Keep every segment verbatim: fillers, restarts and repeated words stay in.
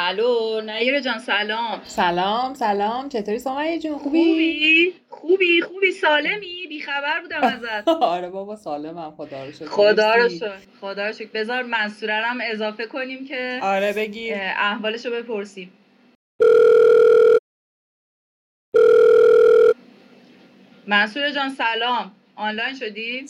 الو نیر جان سلام. سلام سلام، چطوری سمیه جون؟ خوبی؟ خوبی؟ خوبی خوبی سالمی؟ بی خبر بودم ازت. آره بابا سالمم، خدا رو شکر. خدا رو شکر خدا رو شکر. بذار منصوره هم اضافه کنیم که آره بگیر احوالشو بپرسیم. منصوره جان سلام، آنلاین شدی؟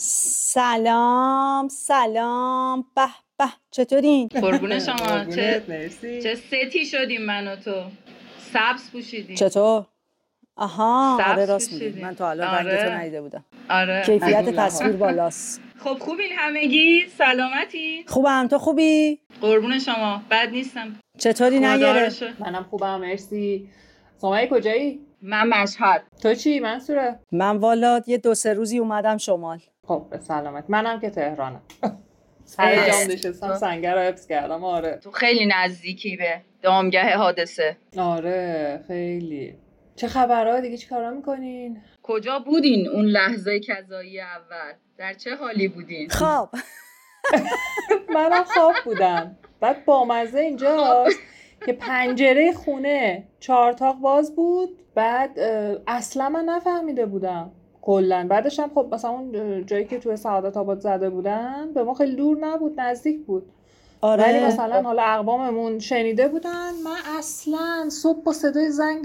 سلام سلام، به به، چطورین؟ قربون شما. چه مرسی. چه ستی شدیم من و تو. سبز پوشیدیم. چطور؟ آها آره سبز راست میگی، پوشیدیم. من تا الان آره. رنگتو ندیده بودم. آره. کیفیت تصویر بالاست. خب خوبین همگی؟ سلامتی؟ خوبم، تو خوبی؟ قربون شما، بد نیستم. چطوری نگره؟ منم خوبم مرسی. سمیه کجایی؟ من مشهد. تو چی منصوره؟ من والا یه دو سه روزی اومدم شمال. خب به سلامت. منم که تهرانم. سر جام نشستم سنگر رو حفظ کردم. آره تو خیلی نزدیکی به دامگه حادثه. آره خیلی. چه خبرها دیگه؟ چی کارا میکنین؟ کجا بودین اون لحظه کذایی اول؟ در چه حالی بودین؟ خواب. منم خواب بودم. بعد بامزه اینجاست که پنجره خونه چهارتاق باز بود. بعد اصلا من نفهمیده بودم کلا. بعدش هم خب مثلا اون جایی که توی سعادت آباد زده بودن به ما خیلی دور نبود، نزدیک بود. آره. ولی مثلا حالا اقواممون شنیده بودن. من اصلا صبح با صدای زنگ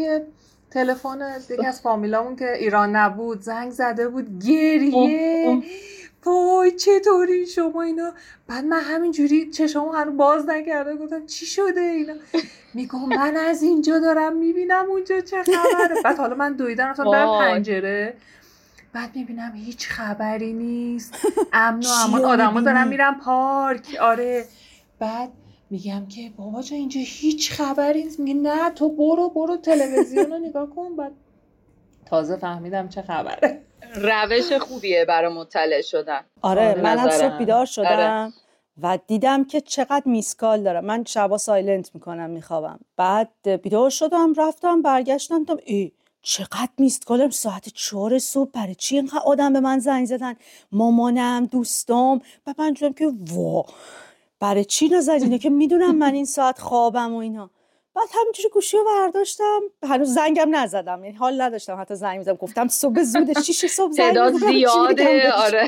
تلفن یکی از فامیلامون که ایران نبود زنگ زده بود، گریه، وای چطوری شما اینا. بعد من همینجوری چشامو هنوز باز نکرده گفتم چی شده اینا؟ میگم من از اینجا دارم میبینم اونجا چه خبره. بعد حالا من دویدم رفتم برم پنجره، بعد میبینم هیچ خبری نیست، امن و امان، آدما دارن میرن پارک. آره. بعد میگم که بابا جا اینجا هیچ خبری نیست. میگه نه تو برو برو تلویزیون رو نگاه کن. بعد تازه فهمیدم چه خبره. روش خوبیه برای مطلع شدن. آره, آره منم صبح بیدار شدم. آره. و دیدم که چقدر میسکال دارم. من شبا سایلنت میکنم میخوابم. بعد بیدار شدم رفتم برگشتم دیدم ای چقدر میست کالم ساعت چهار صبح، برای چی اینقدر آدم به من زنگ زدن؟ مامانم، دوستام. بعد من دیدم که وا برای چی نزدینه که میدونم من این ساعت خوابم و اینا. بعد همینجوری گوشی رو برداشتم، هنوز زنگم نزدم، یعنی حال نداشتم حتی زنگ بزنم. گفتم صبح زوده، شیش صبح زنگ بزنم صدا زیاده. آره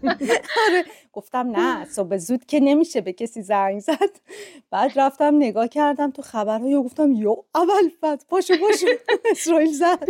آره گفتم نه صبح زود که نمیشه به کسی زنگ زد. بعد رفتم نگاه کردم تو خبرها و گفتم یو اول فت پاشو پاشو اسرائیل زد.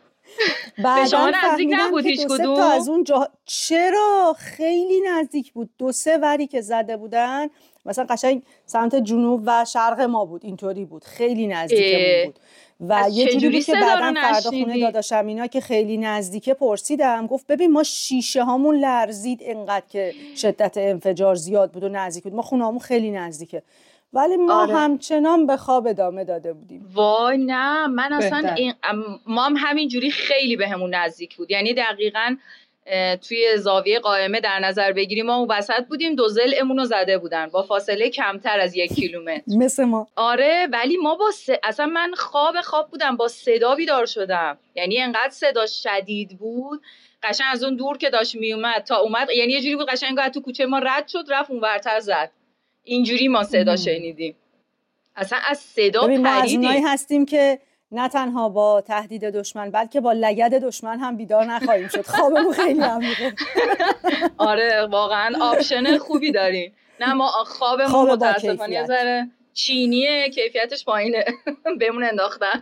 به شما نزدیک نبود هیچ کدوم؟ تا از اون جا... چرا خیلی نزدیک بود. دو سه وری که زده بودن مثلا قشنگ سمت جنوب و شرق ما بود، اینطوری بود، خیلی نزدیکمون بود. و یه جوری بود که بعداً فردا خونه داداشم اینا که خیلی نزدیکه پرسیدم، گفت ببین ما شیشه هامون لرزید اینقدر که شدت انفجار زیاد بود و نزدیک بود، ما خونه هامون خیلی نزدیکه، ولی ما آره. همچنان به خواب ادامه داده بودیم. وای نه من اصلا این... ما هم همین جوری خیلی به همون نزدیک بود. یعنی دقیقاً توی زاویه قائمه در نظر بگیریم ما اون وسط بودیم، دو ضلعمون رو زده بودن با فاصله کمتر از یک کیلومتر مثل ما. آره ولی ما با س... اصلا من خواب خواب بودم با صدا بیدار شدم. یعنی انقدر صدا شدید بود قشنگ از اون دور که داشت میومد تا اومد، یعنی یه جوری بود قشنگ تو کوچه ما رد شد رفت اون ورتر زد. اینجوری ما صدا شنیدیم. اصلا از صدا پریدیم. ما از اونایی هستیم که نه تنها با تهدید دشمن بلکه با لگد دشمن هم بیدار نخواهیم شد. خوابمون خیلی عمیقه. آره واقعا آپشن خوبی دارین. نه ما خوابمون خواب متاسفانه یه ذره چینیه، کیفیتش پایینه. بهمون انداختن.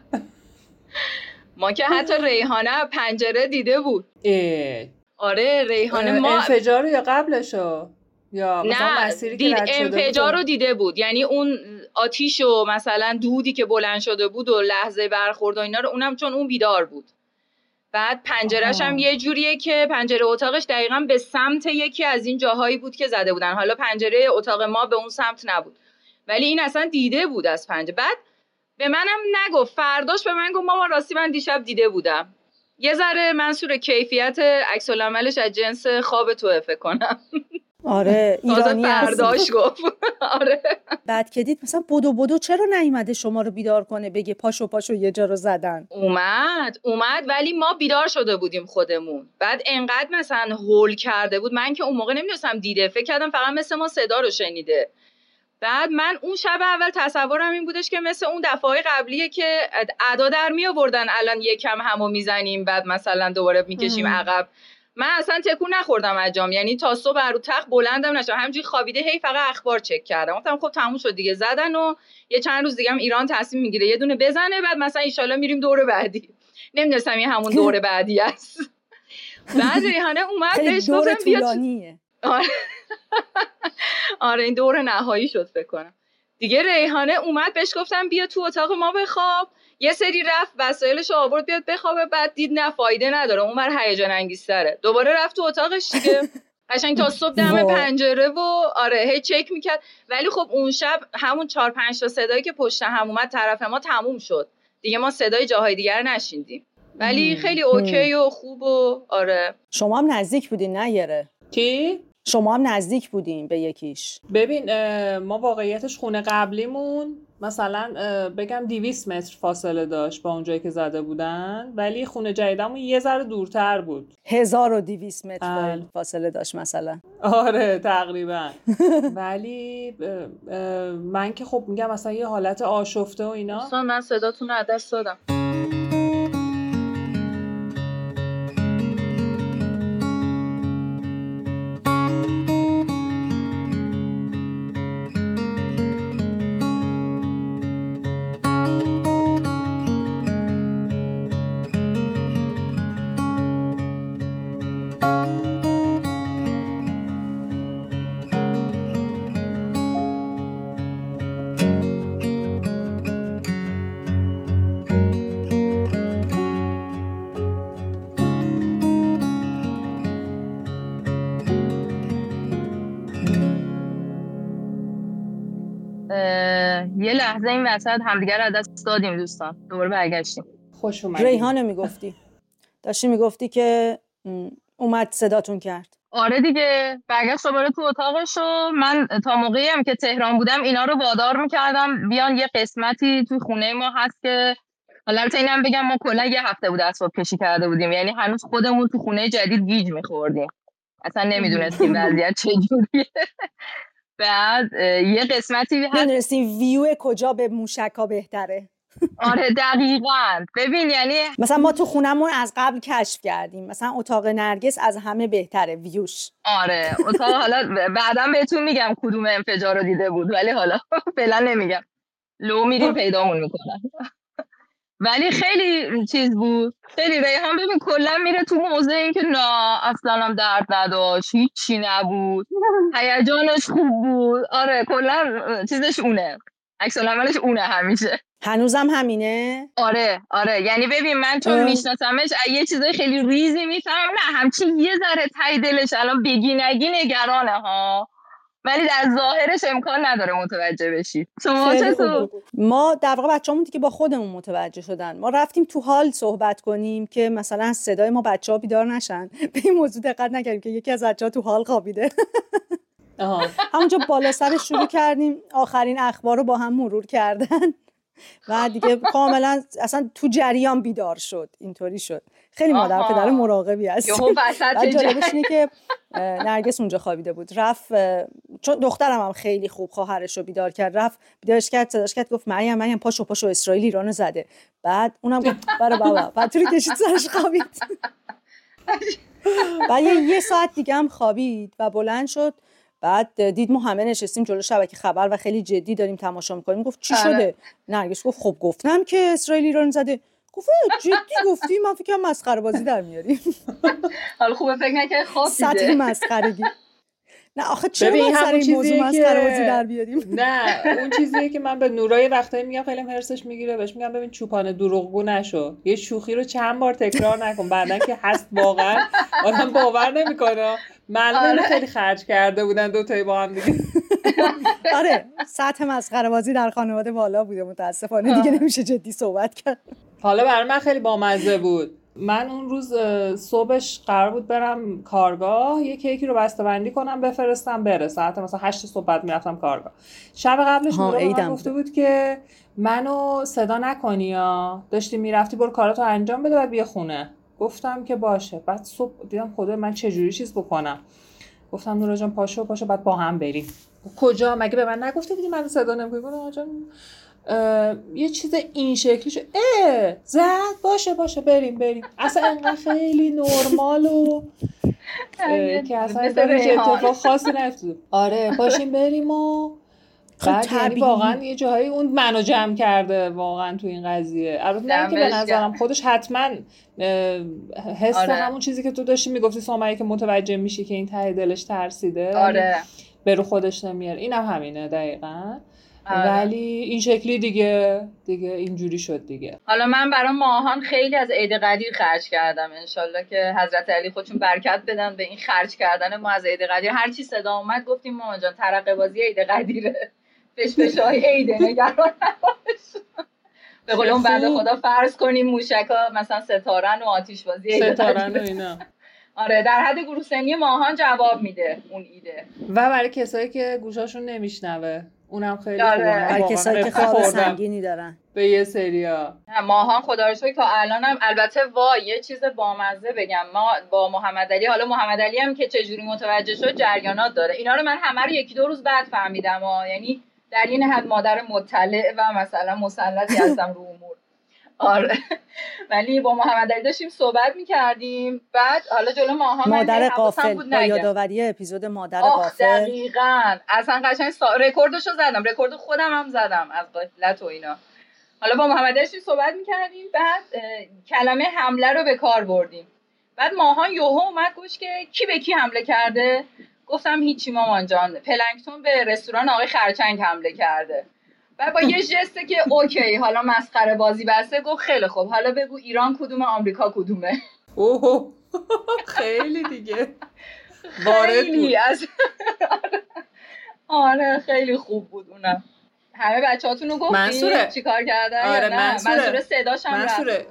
ما که حتی ریحانه پنجره دیده بود. اه. آره ریحانه ما انفجار یا قبلشو یا مثلا مسیری که رد شده بود؟ انفجار رو دیده بود. یعنی اون آتیش و مثلا دودی که بلند شده بود و لحظه برخورد و اینا رو اونم چون اون بیدار بود. بعد پنجره‌ش هم یه جوریه که پنجره اتاقش دقیقاً به سمت یکی از این جاهایی بود که زده بودن. حالا پنجره اتاق ما به اون سمت نبود ولی این اصلا دیده بود از پنجره. بعد به منم نگفت، فرداش به من گفت مامان راستی من دیشب دیده بودم. یه ذره منصور کیفیت عکس العملش از جنس خواب توئه فکر کنم. آره ایرانی فرداش گفت. آره بعد که دید مثلا بدو بدو چرا نیومده شما رو بیدار کنه بگه پاشو پاشو یه جا رو زدن؟ اومد اومد ولی ما بیدار شده بودیم خودمون. بعد انقدر مثلا هول کرده بود من که اون موقع نمیدونستم دیده، فکر کردم فقط مثل ما صدا رو شنیده. بعد من اون شب اول تصورم این بودش که مثل اون دفعه‌های قبلیه که ادا در می آوردن الان یکم همو میزنیم بعد مثلا دوباره میکشیم عقب. من اصلا تکون نخوردم از جام، یعنی تا صبح رو تخت بلندم نشدم، همینجوری خوابیده هی فقط اخبار چک کردم. گفتم خب تموم شد دیگه، زدن و یه چند روز دیگه هم ایران تصمیم میگیره یه دونه بزنه، بعد مثلا ان شاءالله میریم دور بعدی. نمیدونستم این همون دور بعدی است. بعد ریحانه اومد بهش گفتم بیا. آره این دور نهایی شد فکر کنم دیگه. ریحانه اومد بهش گفتم بیا تو اتاق ما بخواب. یه سری رفت وسایلش رو آورد بیاد بخوابه، بعد دید نه فایده نداره، اونور هیجان انگیزتره، دوباره رفت تو اتاقش دیگه. قشنگ تا صبح دم پنجره و آره هی چک میکرد. ولی خب اون شب همون چهار پنج تا صدایی که پشت هم اومد طرف ما تموم شد دیگه، ما صدای جاهای دیگر نشیندیم. ولی خیلی اوکی و خوب و آره. شما هم نزدیک بودین نه یره؟ کی؟ شما هم نزدیک بودین به یکیش؟ ببین ما واقعیتش خونه قبلیمون مثلا بگم دویست متر فاصله داشت با اونجایی که زده بودن، ولی خونه جدیدمون یه ذره دورتر بود. هزار و دویست متر فاصله داشت مثلا. آره تقریبا. ولی من که خب میگم مثلا یه حالت آشفته و اینا. دوستان من صداتون رو از دست دادم. یه لحظه این وسط همدیگر رو از دست دادیم دوستان، دوباره برگشتیم. خوش اومدید. ریحانه میگفتی داشتی میگفتی که اومد صداتون کرد. آره دیگه برگشت دوباره تو اتاقش و من تا موقعی هم که تهران بودم اینا رو وادار میکردم بیان یه قسمتی تو خونه ما هست که حالا البته اینم بگم ما کلا یه هفته بود اسباب کشی کرده بودیم، یعنی هنوز خودمون تو خونه جدید گیج میخوردیم، اصلا نمیدونستیم وضعیت چجوریه. بعد یه قسمتی هست نمیدونستیم ویو کجا به موشکا بهتره. آره دقیقاً. ببین یعنی مثلا ما تو خونمون از قبل کشف کردیم مثلا اتاق نرگس از همه بهتره ویوش. آره اتاق حالا بعداً بهتون میگم کدوم انفجار رو دیده بود، ولی حالا فعلا نمیگم، لو میریم پیدامون میکنن. ولی خیلی چیز بود، خیلی ریحان ببین کلا میره تو موضع این که نه اصلا هم درد نداشت، هیچی نبود، هیجانش خوب بود. آره کلا چیزش اونه، عکس العملش اونه همیشه. هنوزم همینه؟ آره آره یعنی ببین من چون میشناسمش یه چیزای خیلی ریزی میفهمم، نه همچین یه ذره ته دلش الان بگی نگی نگرانه ها، ولی در ظاهرش امکان نداره متوجه بشید. شما چطور؟ ما در واقع بچه‌مون دیگه با خودمون متوجه شدن. ما رفتیم تو حال صحبت کنیم که مثلا صدای ما بچه‌ها بیدار نشن. به این موضوع دقت نکردیم که یکی از بچه‌ها تو حال خوابیده. همونجا بالا سرش شروع کردیم آخرین اخبار رو با هم مرور کردن و دیگه کاملا اصلا تو جریان بیدار شد. اینطوری شد. خیلی مادر پدر مراقبی هستیم. جالبش اینه که نرگس اونجا خوابیده بود، رفت چون دخترم هم خیلی خوب خواهرش رو بیدار کرد، رفت بیدارش کرد، صداش کرد، گفت مریم مریم پاشو پاشو اسرائیل ایرانو زده. بعد اونم گفت برای بابا، بعد توری کشید سرش خوابید. بعد یه ساعت دیگه هم خوابید و بلند شد. بعد دید ما همه نشستیم جلو شبکه خبر و خیلی جدی داریم تماشا می‌کنیم. گفت چی شده؟ نرگس گفت خب گفتم که اسرائیل ایران زده. گفت جدی گفتی؟ من فکر کنم مسخره بازی در میاریم. حالا خوبه فکر نکنه خواب دیده. سطح مسخرگی. نه آخه چرا ما سر این موضوع مسخره بازی در بیاریم؟ نه اون چیزیه که من به نورای وقتایی میگم خیلی هرسش میگیره، بهش میگم ببین چوپان دروغگو نشو، یه شوخی رو چند بار تکرار نکن، بعدن که هست واقعا آدم باور نمیکنه. معلومه خیلی خرج کرده بودن دو تایی با هم دیگه. آره سطح مسخره بازی در خانواده بالا بوده متاسفانه، دیگه نمیشه جدی صحبت کرد. حالا برای من خیلی بامزه بود. من اون روز صبحش قرار بود برم کارگاه، یه کیکی رو بسته‌بندی کنم بفرستم بره، ساعت مثلا هشت صبح بعد میرفتم کارگاه. شب قبلش نورا من گفته بود که منو صدا نکنی یا داشتی میرفتی، برو کاراتو انجام بده و بیا خونه. گفتم که باشه. بعد صبح دیدم خدا من چه جوری چیز بکنم، گفتم نورا جان پاشو پاشو بعد با هم بریم. کجا؟ مگه به من نگفته بودی منو صدا نمی‌کنی؟ گفتم جان یه چیز این شکلی شد. اه زد باشه باشه بریم بریم. اصلا انقدر خیلی نرمال و که اصلا هیچ اتفاق خاصی نیفتاد. آره باشیم بریم و بعد یعنی واقعا یه جاهایی اون منو جمع کرده واقعا تو این قضیه. البته نه که به نظرم خودش حتما حس آره. همون چیزی که تو داشتی میگفتی سامعی که متوجه میشی که این ته دلش ترسیده آره. به رو خودش نمیاره. اینم هم همینه دقیقاً. آره. ولی این شکلی دیگه دیگه اینجوری شد دیگه. حالا من برای ماهان خیلی از عید قدیر خرج کردم، انشالله که حضرت علی خودشون برکت بدن به این خرج کردن ما از عید قدیر. هر چی صدا اومد گفتیم مامان جان ترقه بازی عید قدیره، فشفشای عیده، نگران نباش. به قول اون بنده خدا فرض کنیم موشکا مثلا ستارن و آتش بازی عید ستارن و اینا. آره در حد گروه سنی ماهان جواب میده اون ایده. و برای کسایی که گوشاشون نمیشنوه اونم خیلی آره. خوبه. برای کسایی که خواب سنگینی دارن به یه سریا ماهان خدا رو شکر تا الانم. البته وا یه چیز بامزه بگم، ما با محمد علی، حالا محمد علی هم که چجوری متوجه شد جریانات داره، اینا رو من همه رو یکی دو روز بعد فهمیدم ها. یعنی در این حد مادر مطلع و مثلا مسلطی هستم رو امور. آره ولی با محمد علی داشتیم صحبت می‌کردیم، بعد حالا جلو ماها مادر غافل با یادآوری اپیزود مادر غافل دقیقاً اصلا قشنگ سا... رکوردشو زدم، رکورد خودم هم زدم از غفلت و اینا. حالا با محمد علی داشتیم صحبت می‌کردیم، بعد کلمه حمله رو به کار بردیم. بعد ماهان یوهو اومد گفت که کی به کی حمله کرده؟ گفتم هیچی مامان جان، پلنگتون به رستوران آقای خرچنگ حمله کرده. و با یه جسته که اوکی حالا مسخره بازی بسته گفت خیلی خوب حالا بگو ایران کدومه آمریکا کدومه. اوه خیلی دیگه وارد بود از آره خیلی خوب بود اونم. همه بچه‌هاتون رو گفتین چیکار کردن؟ آره نه منصوره. منصوره صداش هم منصوره.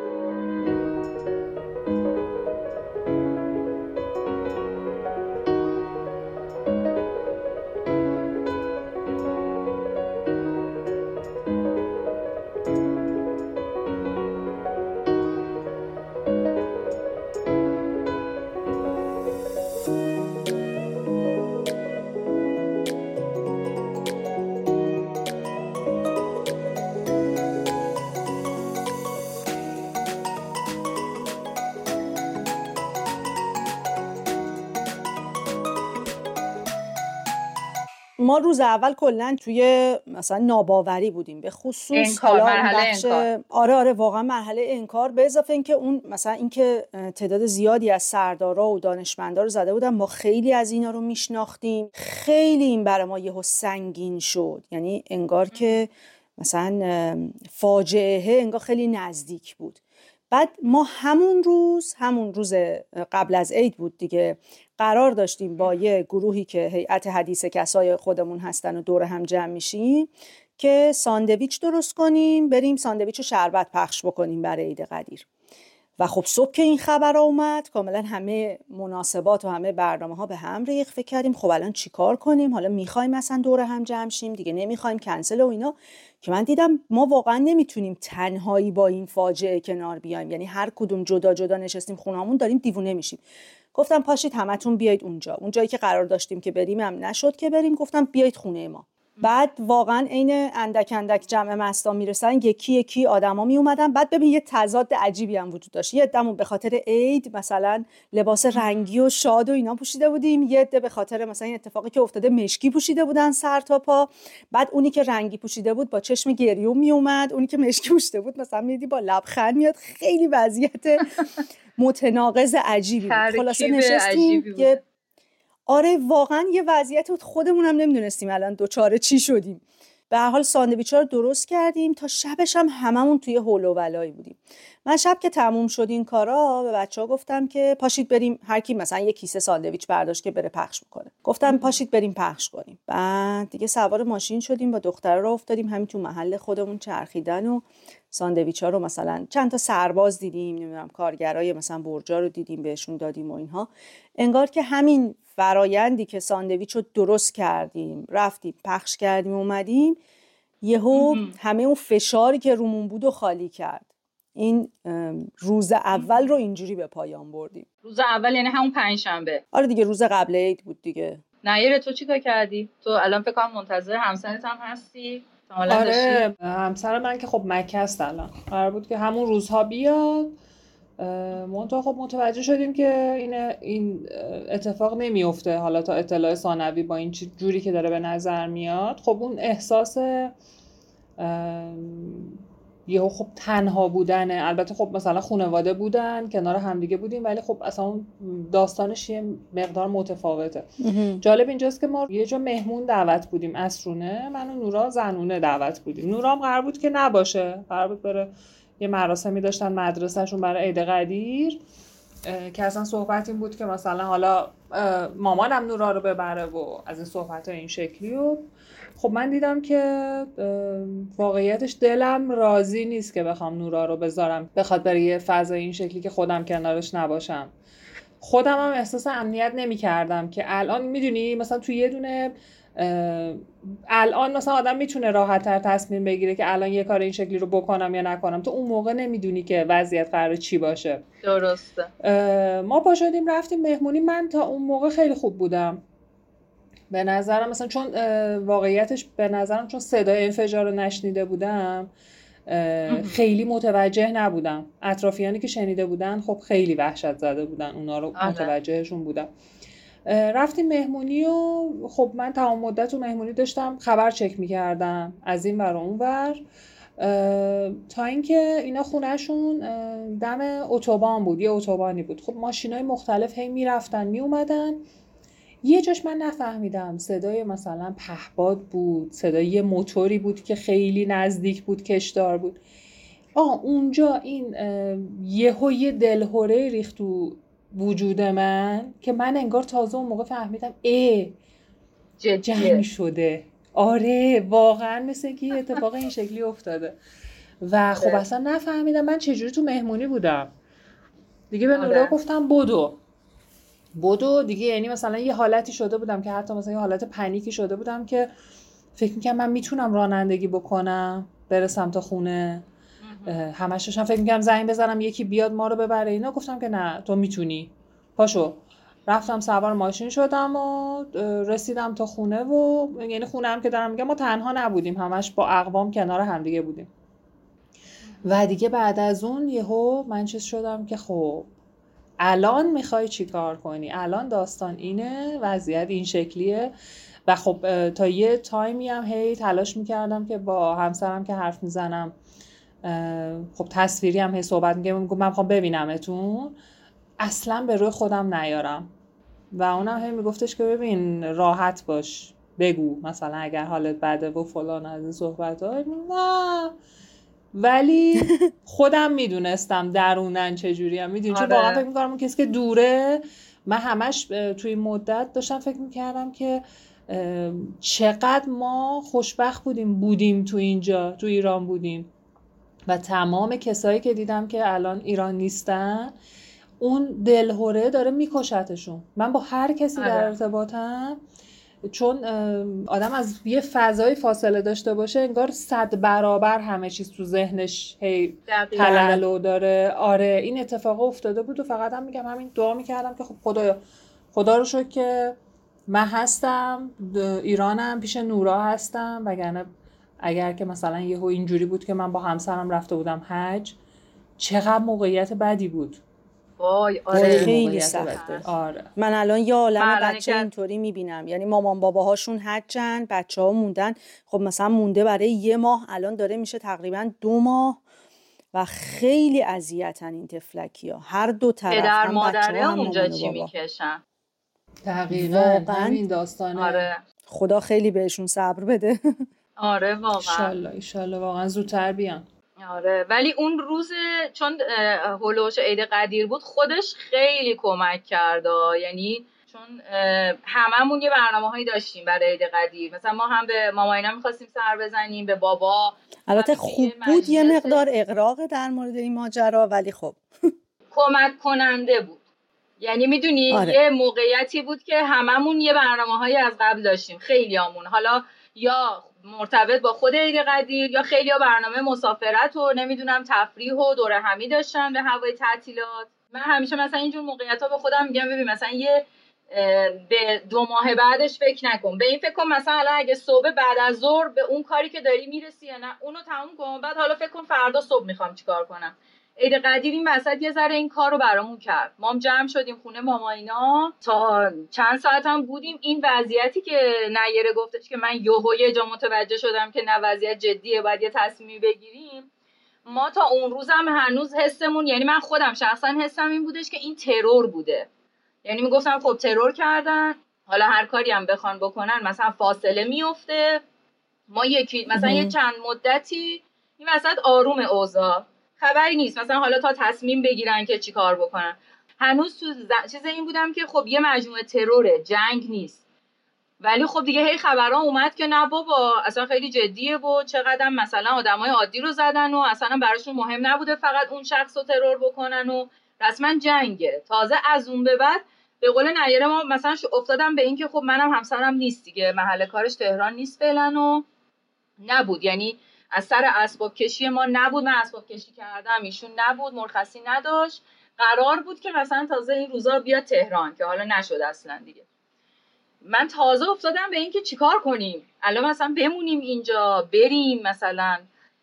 ما روز اول کلا توی مثلا ناباوری بودیم، به خصوص حالا بخش آره آره واقعا مرحله انکار، به اضافه اینکه اون مثلا اینکه تعداد زیادی از سردارا و دانشمندا رو زده بودن، ما خیلی از اینا رو میشناختیم، خیلی این برای ما یهو سنگین شد. یعنی انگار که مثلا فاجعه انگار خیلی نزدیک بود. بعد ما همون روز همون روز قبل از عید بود دیگه، قرار داشتیم با یه گروهی که هیئت حدیث کسای خودمون هستن و دور هم جمع میشیم که ساندویچ درست کنیم، بریم ساندویچ و شربت پخش بکنیم برای عید قدیر. و خب صبح که این خبر اومد کاملا همه مناسبات و همه برنامه ها به هم ریخت. فکر کردیم خب الان چی کار کنیم؟ حالا میخوایم مثلا دور هم جمع شیم دیگه، نمیخوایم کنسل و اینا. که من دیدم ما واقعا نمیتونیم تنهایی با این فاجعه کنار بیایم، یعنی هر کدوم جدا جدا نشستیم خونه‌مون داریم دیوونه میشیم. گفتم پاشید همتون بیایید اونجا، اون جایی که قرار داشتیم که بریم هم نشد که بریم، گفتم بیایید خونه ما. بعد واقعا عین اندک اندک جمع مستا میرسن یکی یکی آدما می اومدن. بعد ببین یه تضاد عجیبی هم وجود داشت، یه عده‌مون به خاطر عید مثلا لباس رنگی و شاد و اینا پوشیده بودیم، یه عده به خاطر مثلا این اتفاقی که افتاده مشکی پوشیده بودن سر تا پا. بعد اونی که رنگی پوشیده بود با چشم گریون می اومد، اونی که مشکی پوشیده بود مثلا میدی با لبخند میاد. خیلی وضعیت متناقض عجیبی بود. خلاصه نشستیم یه آره واقعا یه وضعیت بود خودمون هم نمیدونستیم الان دوچاره چی شدیم. به هر حال ساندویچا رو درست کردیم تا شبش هم هممون توی هول و ولایی بودیم. من شب که تموم شد این کارا به بچه‌ها گفتم که پاشید بریم، هر کی مثلا یه کیسه ساندویچ برداشت که بره پخش بکنه. گفتم پاشید بریم پخش کنیم. بعد دیگه سوار ماشین شدیم با دخترا راه افتادیم همین تو محل خودمون چرخیدن و ساندویچا رو مثلا چند تا سرباز دیدیم، نمیدونم کارگرای مثلا برجا رو دیدیم بهشون دادیم و اینها. انگار که همین فرایندی که ساندویچ رو درست کردیم رفتیم پخش کردیم اومدیم، یهو همه اون فشاری که رومون بود و خالی کرد. این روز اول رو اینجوری به پایان بردیم. روز اول یعنی همون پنجشنبه؟ آره دیگه، روز قبل عید بود دیگه. نایره تو چی کار کردی؟ تو الان فکر کنم منتظر همسرت هم هستی؟ آره همسر من که خب مکه است الان، قرار بود که همون روزها بیاد، منتها خب متوجه شدیم که این این اتفاق نمیفته حالا تا اطلاع ثانوی با این جوری که داره به نظر میاد. خب اون احساس یهو خب تنها بودنه، البته خب مثلا خانواده بودن کنار همدیگه بودیم ولی خب اصلا اون داستانش یه مقدار متفاوته. جالب اینجاست که ما یه جا مهمون دعوت بودیم، اسرونه، من و نورا زنونه دعوت بودیم. نورا هم قرار بود که نباشه، قرار بود بره یه مراسمی داشتن مدرسهشون برای عید قدیر که اصلا صحبت این بود که مثلا حالا مامانم نورا رو ببره و از این صحبت ها این شکلی. و خب من دیدم که واقعیتش دلم راضی نیست که بخوام نورا رو بذارم بخواد برای یه فضای این شکلی که خودم کنارش نباشم. خودم هم احساس امنیت نمی کردم که الان میدونی مثلا توی یه دونه الان مثلا آدم میتونه راحت تر تصمیم بگیره که الان یه کار این شکلی رو بکنم یا نکنم، تو اون موقع نمیدونی که وضعیت قراره چی باشه. درسته. ما پا شدیم رفتیم مهمونی، من تا اون موقع خیلی خوب بودم به نظرم، مثلا چون واقعیتش به نظرم چون صدای انفجار رو نشنیده بودم خیلی متوجه نبودم. اطرافیانی که شنیده بودن خب خیلی وحشت زده بودن، اونا رو متوجهشون بودم. رفتیم مهمونی و خب من تمام مدت تو مهمونی داشتم خبر چک میکردم از این ور و اون ور تا اینکه اینا خونهشون دم اتوبان بود، یه اتوبانی بود. خب ماشینای مختلف هی میرفتن میومدن. یه جاش من نفهمیدم صدای مثلا پهباد بود، صدای یه موتوری بود که خیلی نزدیک بود، کشدار بود. آه اونجا این یهو یه دلهوره ریخت تو وجود من که من انگار تازه اون موقع فهمیدم ای جنگ شده. آره واقعا مثل که اتفاق این شکلی افتاده و خب اصلا نفهمیدم من چجوری تو مهمونی بودم دیگه. به نورا گفتم بدو بدو دیگه، یعنی مثلا یه حالتی شده بودم که حتی مثلا یه حالت پنیکی شده بودم که فکر میکنم من میتونم رانندگی بکنم برسم تا خونه. همش داشتم فکر میکنم زنگ بزنم یکی بیاد ما رو ببره اینا. گفتم که نه تو میتونی، پاشو. رفتم سوار ماشین شدم و رسیدم تا خونه و یعنی خونه هم که دارم میگم ما تنها نبودیم، همش با اقوام کنار همدیگه بودیم. و دیگه بعد از اون یهو من چیز شدم که خب الان میخوای چی کار کنی؟ الان داستان اینه، وضعیت این شکلیه. و خب تا یه تایمی هم هی تلاش میکردم که با همسرم که حرف میزنم خب تصویری هم هی صحبت میگم، میگم من میخوام ببینمتون، اصلا به روی خودم نیارم. و اونم هی میگفتش که ببین راحت باش بگو مثلا اگر حالت بده و فلان از این صحبت ها. نه ولی خودم میدونستم درونن چجوری هم میدونی. چون واقعا فکر میکنم اون کسی که دوره، من همش توی این مدت داشتم فکر میکردم که چقدر ما خوشبخت بودیم بودیم تو اینجا تو ایران بودیم و تمام کسایی که دیدم که الان ایران نیستن اون دلهوره داره میکشتشون. من با هر کسی در ارتباطم، چون آدم از یه فضای فاصله داشته باشه انگار صد برابر همه چیز تو ذهنش هی تلالو داره. آره این اتفاق افتاده بود و فقط هم میگم همین دعا میکردم که خب خدایا خدا رو شکر که من هستم ایرانم، پیش نورا هستم، وگرنه اگر که مثلا یهو اینجوری بود که من با همسرم رفته بودم حج چقدر موقعیت بدی بود. وای آره خیلی سخته. آره. من الان یه عالمه بچه اینطوری میبینم، یعنی مامان باباهاشون حجن، بچه ها موندن، خب مثلا مونده برای یه ماه، الان داره میشه تقریبا دو ماه و خیلی اذیتن این تفلکی ها هر دو طرف. پدر مادره اونجا چی میکشن دقیقاً همین داستانه. آره. خدا خیلی بهشون صبر بده. آره واقعا انشالله انشالله واقعا زودتر بیان. آره ولی اون روز چون هولوش عید قدیر بود خودش خیلی کمک کرد، یعنی چون هممون یه برنامه‌هایی داشتیم برای عید قدیر، مثلا ما هم به ماماینا می‌خواستیم سر بزنیم، به بابا. البته خوب بود یه مقدار اغراق در مورد این ماجرا ولی خب کمک کننده بود. یعنی میدونی آره. یه موقعیتی بود که هممون یه برنامه‌هایی از قبل داشتیم خیلیامون، حالا یا مرتبط با خود عید قدیر، یا خیلیا برنامه مسافرت و نمیدونم تفریح و دوره همی داشتن به هوای تعطیلات. من همیشه مثلا اینجور موقعیت‌ها به خودم میگم ببین مثلا یه به دو ماه بعدش فکر نکن، به این فکر کن مثلا الان اگه صبح بعد از ظهر به اون کاری که داری میرسی یا نه اونو تموم کن، بعد حالا فکر کن فردا صبح میخوام چیکار کنم. عید قدیر این وسط یه ذره این کارو برامون کرد. ما هم جمع شدیم خونه ماماینا، تا چند ساعت هم بودیم. این وضعیتی که نیره گفتش که من یهو یه جا متوجه شدم که نه وضعیت جدیه باید یه تصمیمی بگیریم، ما تا اون روزم هنوز حسمون، یعنی من خودم شخصا حسم این بودش که این ترور بوده. یعنی میگفتم خب ترور کردن، حالا هر کاری هم بخوان بکنن مثلا فاصله میفته، ما یکی مثلا یه چند مدتی این وسط آروم اوضاع، خبری نیست مثلا حالا تا تصمیم بگیرن که چی کار بکنن. هنوز تو ز... چیز این بودم که خب یه مجموعه تروره، جنگ نیست. ولی خب دیگه هی خبرها اومد که نه بابا اصلا خیلی جدیه و چقدر مثلا آدمای عادی رو زدن و اصلا براشون مهم نبوده فقط اون شخص رو ترور بکنن و رسما جنگه. تازه از اون به بعد به قول نیره ما مثلا افتادم به این که خب منم همسرم نیست دیگه، محل کارش تهران نیست فعلا و نبود، یعنی از سر اسباب کشی ما نبود، من اسباب کشی کردم ایشون نبود، مرخصی نداشت، قرار بود که مثلا تازه این روزا بیاد تهران که حالا نشد اصلا دیگه. من تازه افتادم به این که چیکار کنیم الان، مثلا بمونیم اینجا بریم مثلا.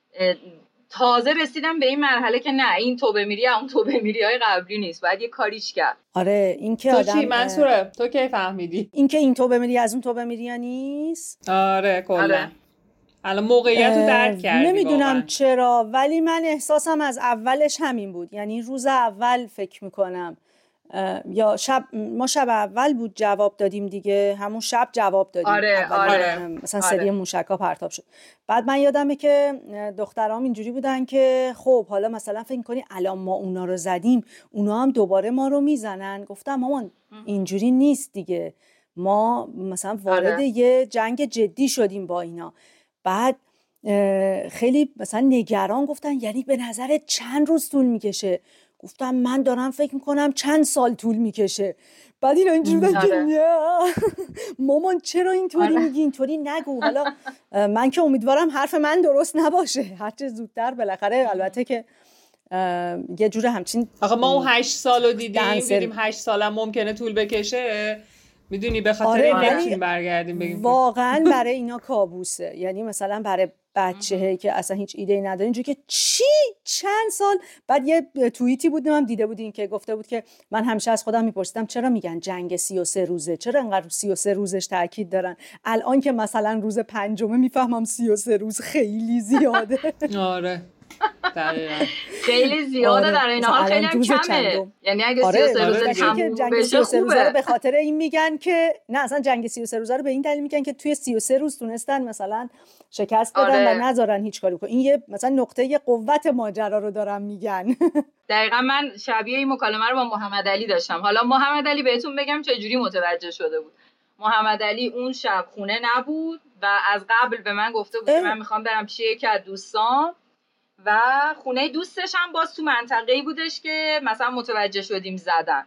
تازه رسیدم به این مرحله که نه این توبه میری اون توبه میری های قبلی نیست، باید یه کاریش کرد. آره این که تو آدم چی منصوره تو کی فهمیدی این که این توبه میری از اون توبه میری یا نیست؟ آره کلا آره. الان موقعیت رو درک کردی. نمیدونم واقعا. چرا ولی من احساسم از اولش همین بود، یعنی روز اول فکر میکنم یا شب، ما شب اول بود جواب دادیم دیگه، همون شب جواب دادیم. آره آره مثلا آره. سری موشک‌ها پرتاب شد. بعد من یادمه که دخترام اینجوری بودن که خب حالا مثلا فکر کنی الان ما اونا رو زدیم اونا هم دوباره ما رو میزنن. گفتم مامان اینجوری نیست دیگه، ما مثلا وارد آره. یه جنگ جدی شدیم با اینا. بعد خیلی مثلا نگران گفتن یعنی به نظر چند روز طول میکشه؟ گفتم من دارم فکر میکنم چند سال طول میکشه. بعد اینا اینجوری بودن که نه مامان چرا اینطوری میگی، اینطوری نگو. حالا من که امیدوارم حرف من درست نباشه، هرچه زودتر بالاخره. البته که یه جور همچین آخه ما اون هشت سالو دیدیم دیدیم هشت سالم ممکنه طول بکشه، میدونی به خاطر این نمیتونیم برگردیم بگیم واقعا برای اینا کابوسه. یعنی مثلا برای بچه‌ای که اصلا هیچ ایده‌ای نداره اینجوری که چی چند سال. بعد یه توییتی بود من دیده بودین که گفته بود که من همیشه از خودم میپرسیدم چرا میگن جنگ سی و سه روزه، چرا انقدر سی و سه روزش تاکید دارن؟ الان که مثلا روز پنجمه میفهمم سی و سه روز خیلی زیاده. آره دقیقاً خیلی زیاده. آره. در این حال خیلی هم کمه چندم. یعنی اگه آره. سی و سه روزه آره. تموم جنگ بشه سی و سه روزه خوبه. رو به خاطر این میگن که نه اصلا جنگ سی و سه روزه رو به این دلیل میگن که توی سی و سه روز تونستن مثلا شکست بدن. آره. و نذارن هیچ کاری کنن. این یه مثلا نقطه قوت ماجرا رو دارن میگن. دقیقاً من شبیه این مکالمه رو با محمد علی داشتم. حالا محمد علی بهتون بگم چه جوری متوجه شده بود. محمد علی اون شب خونه نبود و از قبل به من گفته بود که من میخوام برم پیش یکی از دوستان و خونه دوستش هم باز تو منطقه‌ای بودش که مثلا متوجه شدیم زدن.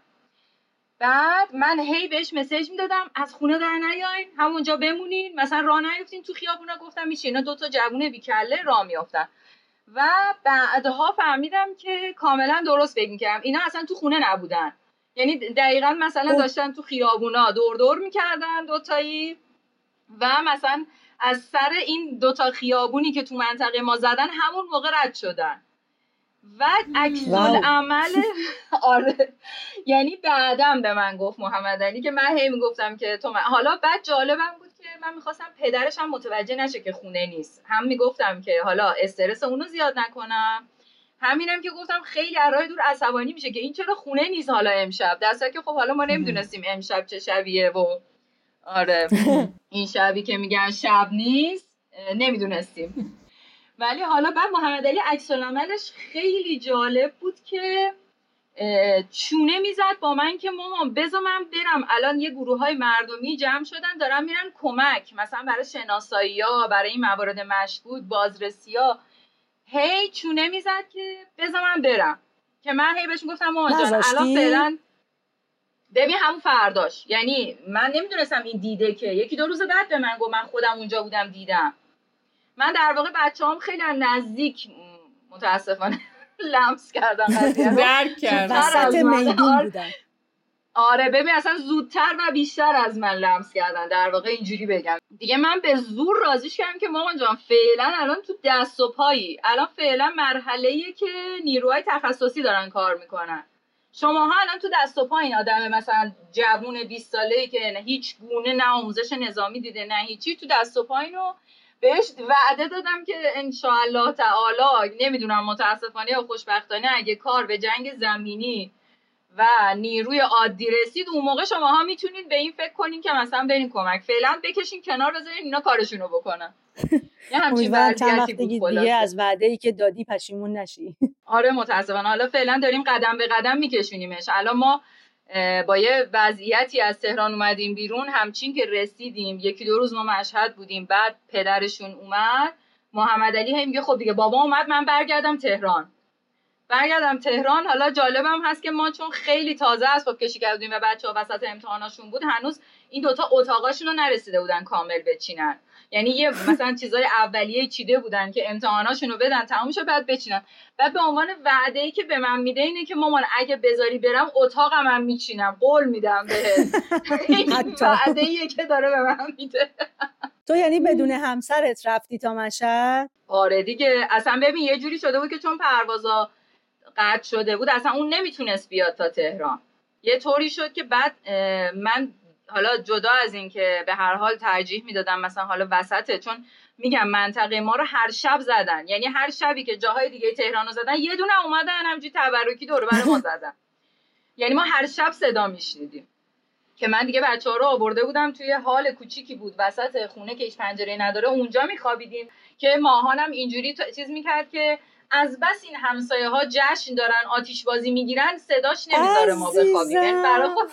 بعد من هی بهش مسیج میدادم از خونه در نیاین، همونجا بمونین، مثلا راه نیفتین تو خیابونا. گفتم میشه اینا دوتا جوونه بیکله راه میافتن. و بعدها فهمیدم که کاملا درست فکر می‌کردم، اینا اصلا تو خونه نبودن. یعنی دقیقاً مثلا داشتن تو خیابونا دور دور میکردن دوتایی و مثلا از سر این دوتا خیابونی که تو منطقه ما زدن همون موقع رد شدن. و عکس‌العمل آره یعنی بعدم به من گفت محمد علی که من هی میگفتم که تو من... حالا بعد جالبم بود که من میخواستم پدرش هم متوجه نشه که خونه نیست، هم میگفتم که حالا استرس اونو زیاد نکنم، همینم که گفتم خیلی از راه دور عصبانی میشه که این چرا خونه نیست حالا امشب، در صورتی که خب حالا ما نمیدونستیم امشب چه شبیه و آره این شبی که میگن شب نیست نمیدونستیم. ولی حالا بعد محمد علی عکس‌العملش خیلی جالب بود که چونه میزد با من که مامان بذار من برم، الان یه گروه‌های مردمی جمع شدن دارن میرن کمک مثلا برای شناسایی‌ها، برای این موارد مشکوک، بازرسی‌ها. هی چونه میزد که بذار من برم که من هی بهش میگفتم مامان جان الان فعلا ببین همون فرداش، یعنی من نمیدونستم این دیده که یکی دو روز بعد به من گفت من خودم اونجا بودم دیدم. من در واقع بچه‌هام خیلی نزدیک متاسفانه لمس کردن قضیه رو، درک کردن، وسط میدون بودن. آره ببین اصلا زودتر و بیشتر از من لمس کردن، در واقع اینجوری بگم دیگه. من به زور راضیش کردم که مامان جان فعلا الان تو دست و پایی، الان فعلا مرحله‌ایه که نیروهای تخصصی دارن کار میکنن، شماها الان تو دست و پایین. آدم مثلا جوون بیست ساله‌ای که نه هیچ گونه نه آموزش نظامی دیده نه هیچی، تو دست و پایین رو بهش وعده دادم که انشاءالله تعالی، نمیدونم متاسفانه یا خوشبختانه، اگه کار به جنگ زمینی و نیروی عادی رسید اون موقع شماها میتونید به این فکر کنین که مثلا برین کمک. فعلا بکشین کنار، بذارین اینا کارشونو بکنن. یه همچین وضعیتی بود خلاصه. دیگه از وعده‌ای که دادی پشیمون نشی. آره متاسفانه حالا فعلا داریم قدم به قدم میکشونیمش. الان ما با یه وضعیتی از تهران اومدیم بیرون، همچین که رسیدیم یکی دو روز ما مشهد بودیم، بعد پدرشون اومد محمد علی هی میگه خب دیگه بابا اومد من برگردم تهران. برگردم تهران. حالا جالبم هست که ما چون خیلی تازه اسباب کشی کردیم و بچه‌ها وسط امتحاناشون بود، هنوز این دوتا اتاقاشون رو نرسیده بودن کامل بچینن، یعنی یه مثلا چیزای اولیه چیده بودن که امتحاناشون رو بدن تموم شه بعد بچینن. بعد به عنوان وعده‌ای که به من میده اینه که مامان اگه بذاری برم اتاقم هم میچینم، قول میدم بهت. این وعده‌ایه که داره به من میده. تو یعنی بدون همسرت رفتی تا مشهد؟ آره دیگه، اصلا ببین یه جوری شده بود که چون پروازا قطع شده بود اصلا اون نمیتونست بیاد تا تهران. یه طوری شد که بعد من حالا جدا از این که به هر حال ترجیح میدادم مثلا حالا وسطه، چون میگم منطقه ما رو هر شب زدن، یعنی هر شبی که جاهای دیگه تهران رو زدن یه دونه اومدن همینجوری تبرکی دور بر ما زدن. یعنی ما هر شب صدا میشنیدیم که من دیگه بچه‌ها رو آورده بودم توی حال کوچیکی بود وسط خونه که هیچ پنجره نداره، اونجا میخوابیدیم که ماهانم اینجوری چیز میکرد که از بس این همسایه ها جشن دارن آتیش بازی میگیرن صداش نمیذاره ما بخوابیم. یعنی برای خود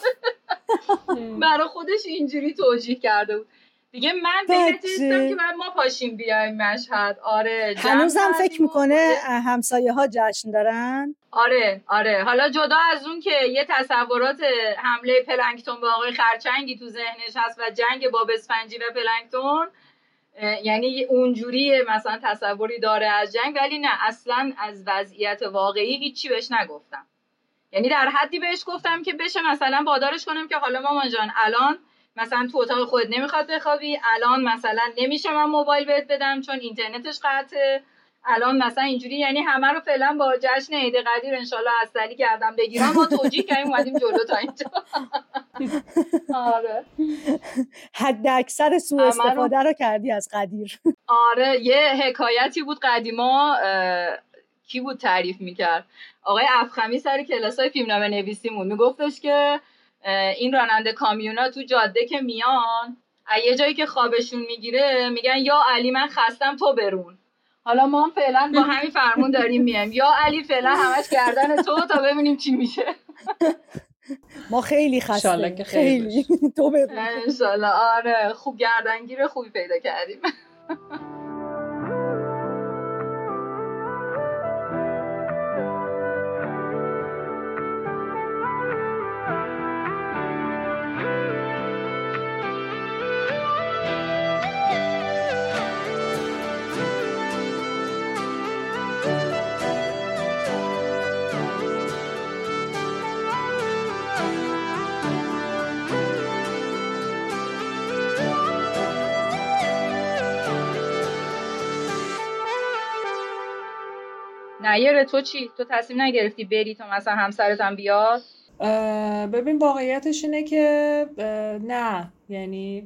برای خودش اینجوری توجیه کرده بود دیگه. من بهت گفتم که بعد ما پاشیم بیایم مشهد. آره هنوزم فکر میکنه همسایه ها جشن دارن. آره آره حالا جدا از اون که یه تصورات حمله پلانکتون به آقای خرچنگی تو ذهنش هست و جنگ باب اسفنجی و پلانکتون، یعنی اونجوری مثلا تصوری داره از جنگ، ولی نه اصلا از وضعیت واقعی هیچی بهش نگفتم. یعنی در حدی بهش گفتم که بشه مثلا وادارش کنم که حالا مامان جان الان مثلا تو اتاق خودت نمیخواد بخوابی، الان مثلا نمیشه من موبایل بهت بدم چون اینترنتش قطعه، الان مثلا اینجوری، یعنی همه رو فعلا با جشن عید قدیر انشالله اصلی کردم بگیرم. ما توجیه کردیم اومدیم جلو تا اینجا. آره حد اکثر سوء استفاده رو کردی از قدیر. آره یه حکایتی بود قدیما، کی بود تعریف میکرد؟ آقای افخمی سر کلاسای فیلمنامه نویسیمون میگفتش که این راننده کامیونا تو جاده که میان یه جایی که خوابشون میگیره میگن یا علی من خستم تو برون. حالا ما فعلا با همین فرمون داریم میایم، یا علی فعلا همش گردن تو تا ببینیم چی میشه. ما خیلی خسته خیلی تو برون انشالله. آره خوب گردنگیر خوبی پیدا کردیم. نیاره تو چی؟ تو تصمیم نگرفتی بری تا مثلا همسرت هم بیاد؟ ببین واقعیتش اینه که نه، یعنی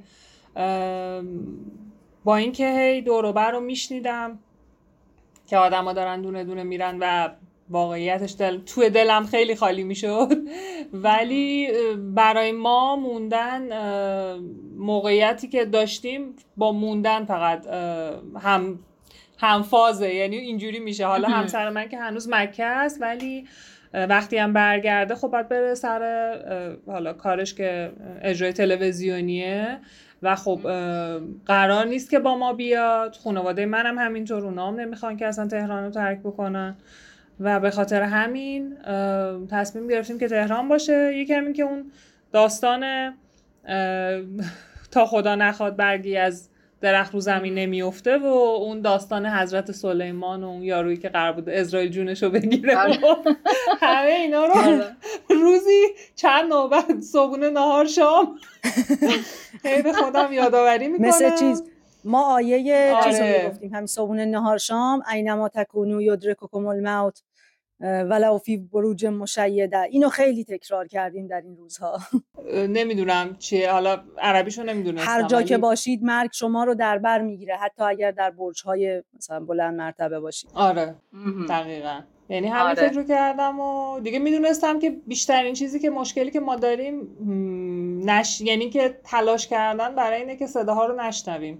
با این که هی دور و بر رو میشنیدم که آدم ها دارن دونه دونه میرن و واقعیتش دل... توی دلم خیلی خالی میشد، ولی برای ما موندن موقعیتی که داشتیم با موندن فقط هم هم فازه، یعنی اینجوری میشه. حالا همسر من که هنوز مکه است ولی وقتی هم برگرده خب باید بره سر حالا کارش که اجرای تلویزیونیه و خب قرار نیست که با ما بیاد. خانواده منم همینطور، اونام نمیخوان که اصلا تهران رو ترک بکنن و به خاطر همین تصمیم گرفتیم که تهران باشه. یکم این که اون داستان تا خدا نخواد برگی از درخت رو زمین نمیفته و اون داستان حضرت سلیمان و اون یارویی که قرار بود اسرائیل جونشو بگیره و همه اینا رو روزی چند نوبت صبحونه نهار شام هی به خودم یادآوری میکنم. مثل چیز ما آیه آره. چیزو میگفتیم همین صبحونه نهار شام اینما تکونو یدرککم الموت ولو فی بروج مشیده. اینو خیلی تکرار کردیم در این روزها. نمیدونم چیه، حالا عربیشو نمیدونستم. هر جا ولی... که باشید مرگ شما رو در بر میگیره، حتی اگر در برج‌های مثلا بلند مرتبه باشید. آره دقیقاً. یعنی همین آره. فکر رو کردم و دیگه میدونستم که بیشترین چیزی که مشکلی که ما داریم نش... یعنی که تلاش کردن برای اینه که صداها رو نشنویم،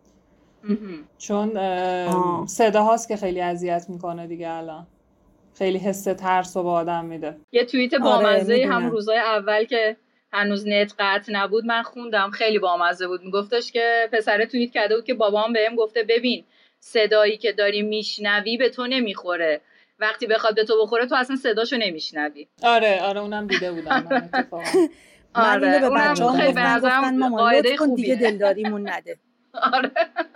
چون صداهاست که خیلی اذیت میکنه دیگه. الان خیلی حس ترس رو به آدم میده. یه توییت بامزه آره همون روزای اول که هنوز نت قطع نبود من خوندم، خیلی بامزه بود. میگفتش که پسره توییت کرده بود که بابام بهم گفته ببین صدایی که داری میشنوی به تو نمیخوره، وقتی بخواد به تو بخوره تو اصلا صداشو نمیشنوی. آره آره اونم دیده بودم من اتفاقا. من اینو به بچه‌ها خیلی به نظرم مامان لطف کن دیگه دلداریمون نده. آره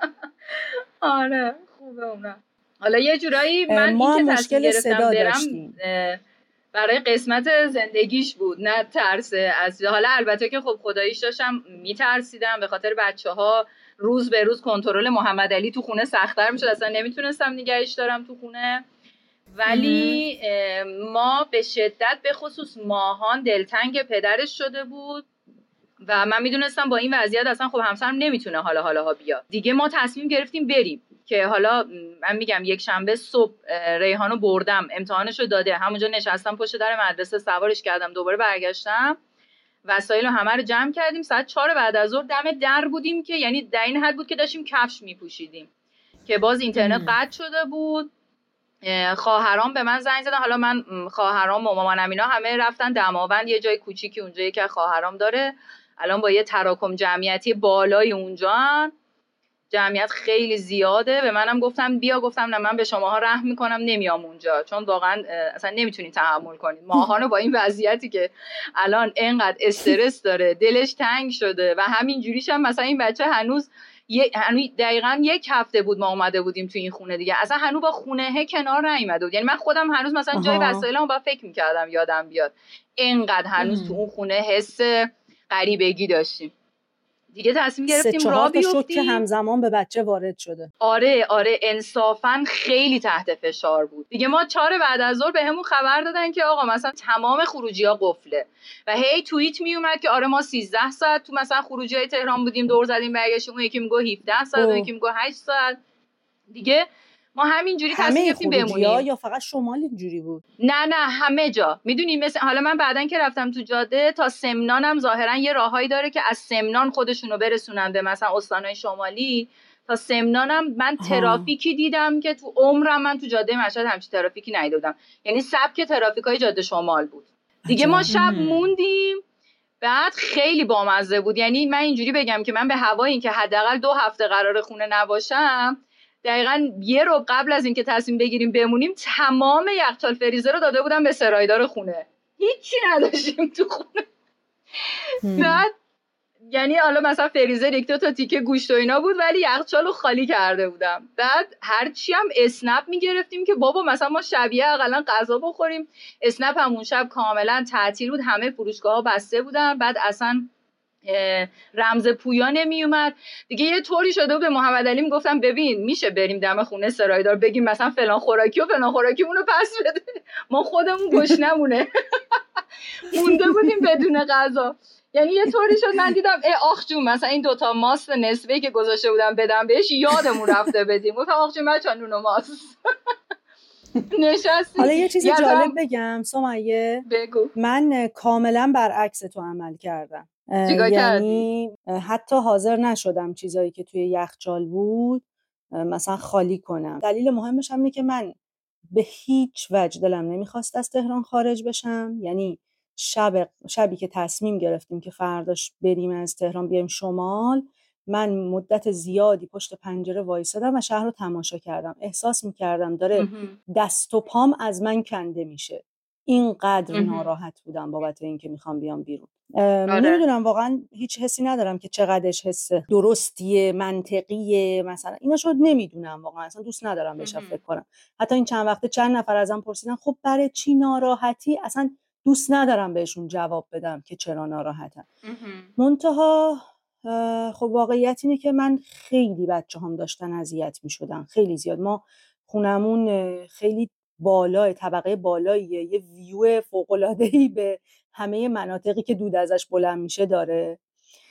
آره خوبه اونم. حالا یه جورایی من ما این که تصمیم گرفتم برم برای قسمت زندگیش بود، نه ترس از. حالا البته که خب خداییش داشتم میترسیدم به خاطر بچه‌ها، روز به روز کنترل محمد علی تو خونه سخت‌تر میشد، اصلا نمیتونستم نگهش دارم تو خونه. ولی ما به شدت به خصوص ماهان دلتنگ پدرش شده بود و من میدونستم با این وضعیت اصلا خب همسرم نمیتونه حالا حالا بیاد دیگه. ما تصمیم گرفتیم بریم که حالا من میگم یک شنبه صبح ریحانو بردم امتحانشو داده، همونجا نشستم پشت در مدرسه سوارش کردم، دوباره برگشتم وسایل رو همه رو جمع کردیم، ساعت چهار بعد از ظهر دم در بودیم که یعنی در این حد بود که داشتیم کفش میپوشیدیم که باز اینترنت قطع شده بود. خواهرام به من زنگ زدن، حالا من خواهرام و مامانم اینا همه رفتن دماوند، یه جای کوچیکی اونجایی که خواهرام داره، الان با یه تراکم جمعیتی بالای اونجا، جمعیت خیلی زیاده. به منم گفتم بیا، گفتم نه من به شماها رحم میکنم نمیام اونجا، چون واقعا اصلا نمیتونید تحمل کنید. ماهانو با این وضعیتی که الان انقدر استرس داره، دلش تنگ شده و همین جوریش هم مثلا این بچه هنوز یه هنوز دقیقاً یک هفته بود ما اومده بودیم تو این خونه دیگه، اصلا هنوز با خونه کنار نیومده بود. یعنی من خودم هنوز مثلا جای وسایلمو با فکر میکردم یادم بیاد، انقدر هنوز تو اون خونه حس غریبگی داشتیم. دیگه تصمیم گرفتیم راه بیفتیم. شوک که همزمان به بچه وارد شده. آره آره انصافا خیلی تحت فشار بود دیگه. ما چهار بعد از ظهر بهمون خبر دادن که آقا مثلا تمام خروجی‌ها قفله و هی توییت می اومد که آره ما سیزده ساعت تو مثلا خروجی‌های تهران بودیم، دور زدیم برگشتیم، اون یکی میگه هفده ساعت، اون یکی میگه هشت ساعت. دیگه ما همینجوری تصمیم گرفتیم بمونیم. یا فقط شمال اینجوری بود؟ نه نه همه جا. میدونی مثلا حالا من بعدن که رفتم تو جاده تا سمنانم ظاهرا یه راههایی داره که از سمنان خودشونو برسونن به مثلا استانهای شمالی. تا سمنانم من ترافیکی دیدم که تو عمرم من تو جاده مشهد همچین ترافیکی ندیده بودم، یعنی سبک ترافیکای جاده شمال بود دیگه. ما شب موندیم، بعد خیلی بامزه بود. یعنی من اینجوری بگم که من به هوای این که حداقل دو هفته قرار خونه نباشم، دقیقاً یه رو قبل از اینکه تصمیم بگیریم بمونیم تمام یخچال فریزر رو داده بودم به سرایدار خونه، هیچی نداشتیم تو خونه. بعد یعنی حالا مثلا فریزر یک دو تا تیکه گوشت و اینا بود ولی یخچال رو خالی کرده بودم. بعد هرچی هم اسنپ میگرفتیم که بابا مثلا ما شبیه اقلا غذا بخوریم. اسنپ همون شب کاملا تعطیل بود، همه فروشگاه ها بسته بودن. بعد اصلا رمز پویا نمی اومد دیگه. یه طوری شده بود به محمد علی میگفتم ببین میشه بریم دم خونه سرایدار بگیم مثلا فلان خوراکی و فلان خوراکی اونو پس بده، ما خودمون گشنمونه مونده بودیم بدون غذا. یعنی یه طوری شد من دیدم ای آخ جون مثلا این دوتا ماست نصفه که گذاشته بودم بدم بهش یادمون رفته بدیم. گفتم آخ جون بچه‌ها نون و ماست. نشستیم. حالا یه چیزی جالب بگم سمیه، بگو. من کاملا برعکس تو عمل کردم. چیکار یعنی حتی حاضر نشدم چیزایی که توی یخچال بود مثلا خالی کنم. دلیل مهمش هم اینه که من به هیچ وجه دلم نمیخواست از تهران خارج بشم. یعنی شب شبی که تصمیم گرفتیم که فرداش بریم از تهران بیایم شمال، من مدت زیادی پشت پنجره وایسادم و شهر رو تماشا کردم. احساس میکردم داره دست و پام از من کنده میشه. اینقدر ناراحت بودم بابت اینکه میخوام بیام بیرون. آره. نمیدونم واقعا هیچ حسی ندارم که چقدرش حس درستیه، منطقیه، مثلا اینا شد نمیدونم واقعا، اصلا دوست ندارم بهش فکر کنم. حتی این چند وقته چند نفر ازم پرسیدن خب برای چی ناراحتی، اصلا دوست ندارم بهشون جواب بدم که چرا ناراحتم. منتها خب واقعیت اینه که من خیلی بچه‌هام داشتن اذیت میشدن، خیلی زیاد. ما خونمون خیلی بالای طبقه بالاییه، یه ویو فوق‌العاده‌ای به همه مناطقی که دود ازش بلند میشه داره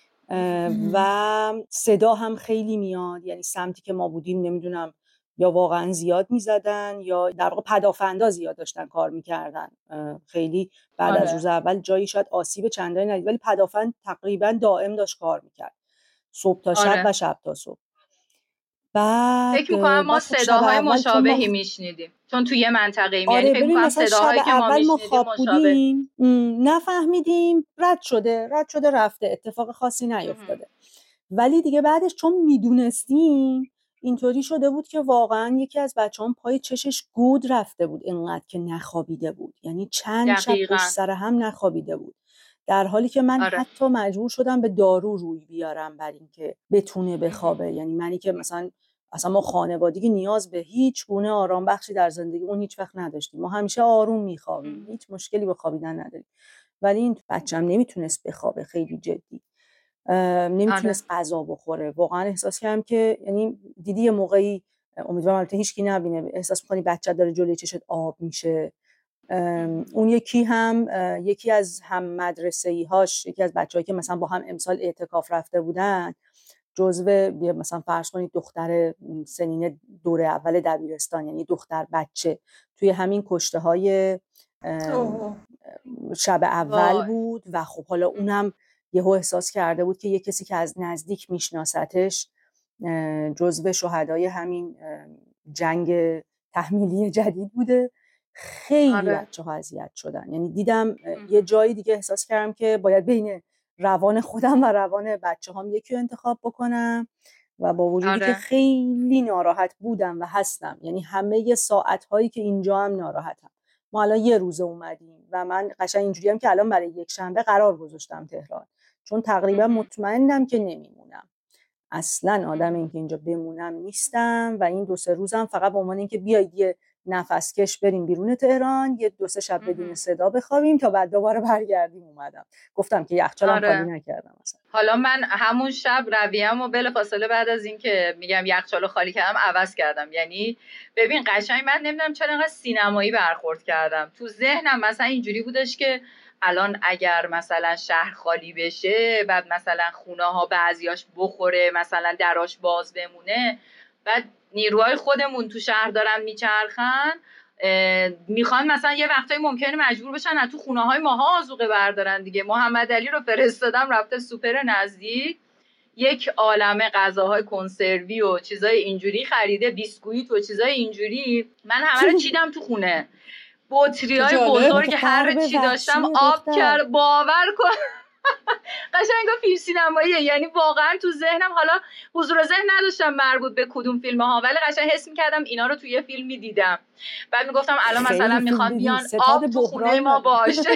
و صدا هم خیلی میاد، یعنی سمتی که ما بودیم نمیدونم یا واقعا زیاد میزدن یا در واقع پدافندا زیاد داشتن کار میکردن. خیلی بعد آره. از روز اول جایی شاید آسیب چندانی ندید ولی پدافند تقریبا دائم داشت کار میکرد، صبح تا شب آره. و شب تا صبح. بعد فکر میکنم ما صداهای مشابهی ما... میشنیدیم چون توی یه منطقه ایم. آره یعنی فکر میکنم صداهایی که ما میشنیدیم مشابه، نفهمیدیم، رد شده رد شده رفته، اتفاق خاصی نیفتاده. ولی دیگه بعدش چون میدونستیم اینطوری شده بود که واقعا یکی از بچه‌هام پای چشش گود رفته بود اینقدر که نخوابیده بود، یعنی چند شب پشت سر هم نخوابیده بود، در حالی که من آره. حتی مجبور شدم به دارو روی بیارم برای اینکه بتونه بخوابه. یعنی منی که مثلا اصلا ما خانوادگی نیاز به هیچ گونه آرام بخشی در زندگی اون هیچ وقت نداشتیم، ما همیشه آروم میخوابیم، هیچ مشکلی با خوابیدن نداریم. ولی این بچه‌م نمیتونست بخوابه، خیلی جدی نمیتونست آره. غذا بخوره. واقعا احساس کردم که یعنی دیدی یه موقعی، امیدوارم البته هیچ کی نبینه، احساس می‌کنی بچه داره جلوی چشت آب میشه. اون یکی هم یکی از هم مدرسه‌ای‌هاش، یکی از بچه‌هایی که مثلا با هم امسال اعتکاف رفته بودن، جزو مثلا فرض کنید دختر سنین دوره اول دبیرستان، یعنی دختر بچه، توی همین کشته‌های شب اول بود و خب حالا اونم یهو احساس کرده بود که یه کسی که از نزدیک میشناستش جزو شهدای همین جنگ تحمیلی جدید بوده. خیلی آره. بچه‌ها اذیت شدن. یعنی دیدم یه جایی دیگه احساس کردم که باید بین روان خودم و روان بچه‌هام یکی رو انتخاب بکنم و با وجودی آره. که خیلی ناراحت بودم و هستم، یعنی همه ساعت‌هایی که اینجا هم ناراحتم. ما الان یه روزه اومدیم و من قشنگ اینجوری هم که الان برای یک شنبه قرار گذاشتم تهران، چون تقریبا مطمئنم که نمیمونم. اصلا آدم این که اینجا بمونم نیستم و این دو سه روزم فقط به عنوان اینکه بیاید یه نفس کش بریم بیرون تهران، یه دو سه شب بدون صدا بخوابیم تا بعد دوباره برگردیم. اومدم گفتم که یخچالم آره. خالی نکردم مثلا. حالا من همون شب رویه‌مو بلافاصله بعد از اینکه میگم یخچالو خالی کردم عوض کردم. یعنی ببین قشنگ من نمیدونم چرا انقدر سینمایی برخورد کردم. تو ذهنم مثلا اینجوری بودش که الان اگر مثلا شهر خالی بشه، بعد مثلا خونه ها بعضیاش بخوره، مثلا دراش باز بمونه، بعد نیروهای خودمون تو شهر دارن میچرخن، میخوان مثلا یه وقتایی ممکنه مجبور بشن از تو خونه های ماها آذوقه بردارن دیگه. محمد علی رو فرستادم رفته سوپر نزدیک، یک عالمه غذاهای کنسروی و چیزای اینجوری خریده، بیسکویت و چیزای اینجوری. من همه رو چیدم تو خونه، بطری‌های بزرگ هر چی داشتم آب کرد. باور کن قشنگ فیلم سینماییه. یعنی واقعا تو ذهنم، حالا حضور ذهن نداشتم مربوط به کدوم فیلم ها، ولی قشنگ حس می‌کردم اینا رو توی فیلم می‌دیدم. بعد میگفتم الان مثلا میخوام بیان آب تو خونه ما باشه.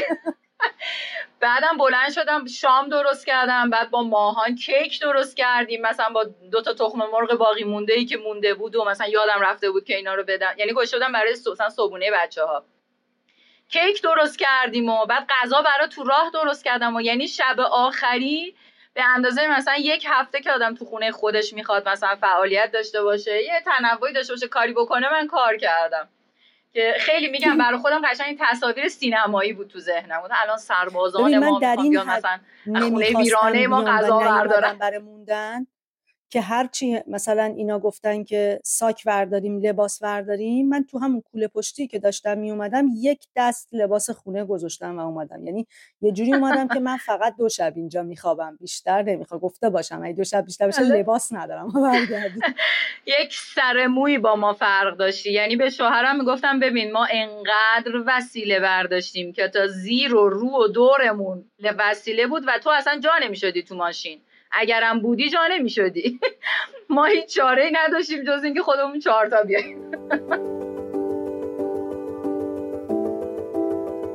بعدم بلند شدم شام درست کردم، بعد با ماهان کیک درست کردیم، مثلا با دو تا تخم مرغ باقی مونده ای که مونده بود و مثلا یادم رفته بود که اینا رو بدم، یعنی گوش شدم برای مثلا صبحونه بچه‌ها. کیک درست کردیم و بعد غذا برای تو راه درست کردم و یعنی شب آخری به اندازه مثلا یک هفته که آدم تو خونه خودش میخواد مثلا فعالیت داشته باشه، یه تنوعی داشته باشه، کاری بکنه، من کار کردم که خیلی میگم برای خودم قشنگ تصاویر سینمایی بود تو ذهنم بود. الان سربازان ما میخوام مثلا خونه ویرانه ما غذا بردارن برای موندن، که هرچی مثلا اینا گفتن که ساک ورداریم لباس ورداریم، من تو همون کوله پشتی که داشتم می اومدم یک دست لباس خونه گذاشتم و اومدم. یعنی یه جوری اومدم که من فقط دو شب اینجا میخوابم، بیشتر نمیخوام. گفته باشم اگه دو شب بیشتر بشه لباس ندارم برگردم. یک سر موی با ما فرق داشتی. یعنی به شوهرم میگفتم ببین ما انقدر وسیله برداشتیم که تا زیر و رو و دورمون وسیله بود و تو اصلا جا نمیشدی تو ماشین. اگرم بودی جا نمیشدی. ما هیچ چاره‌ای نداشتیم جز اینکه خودمون چهار تا بیاییم.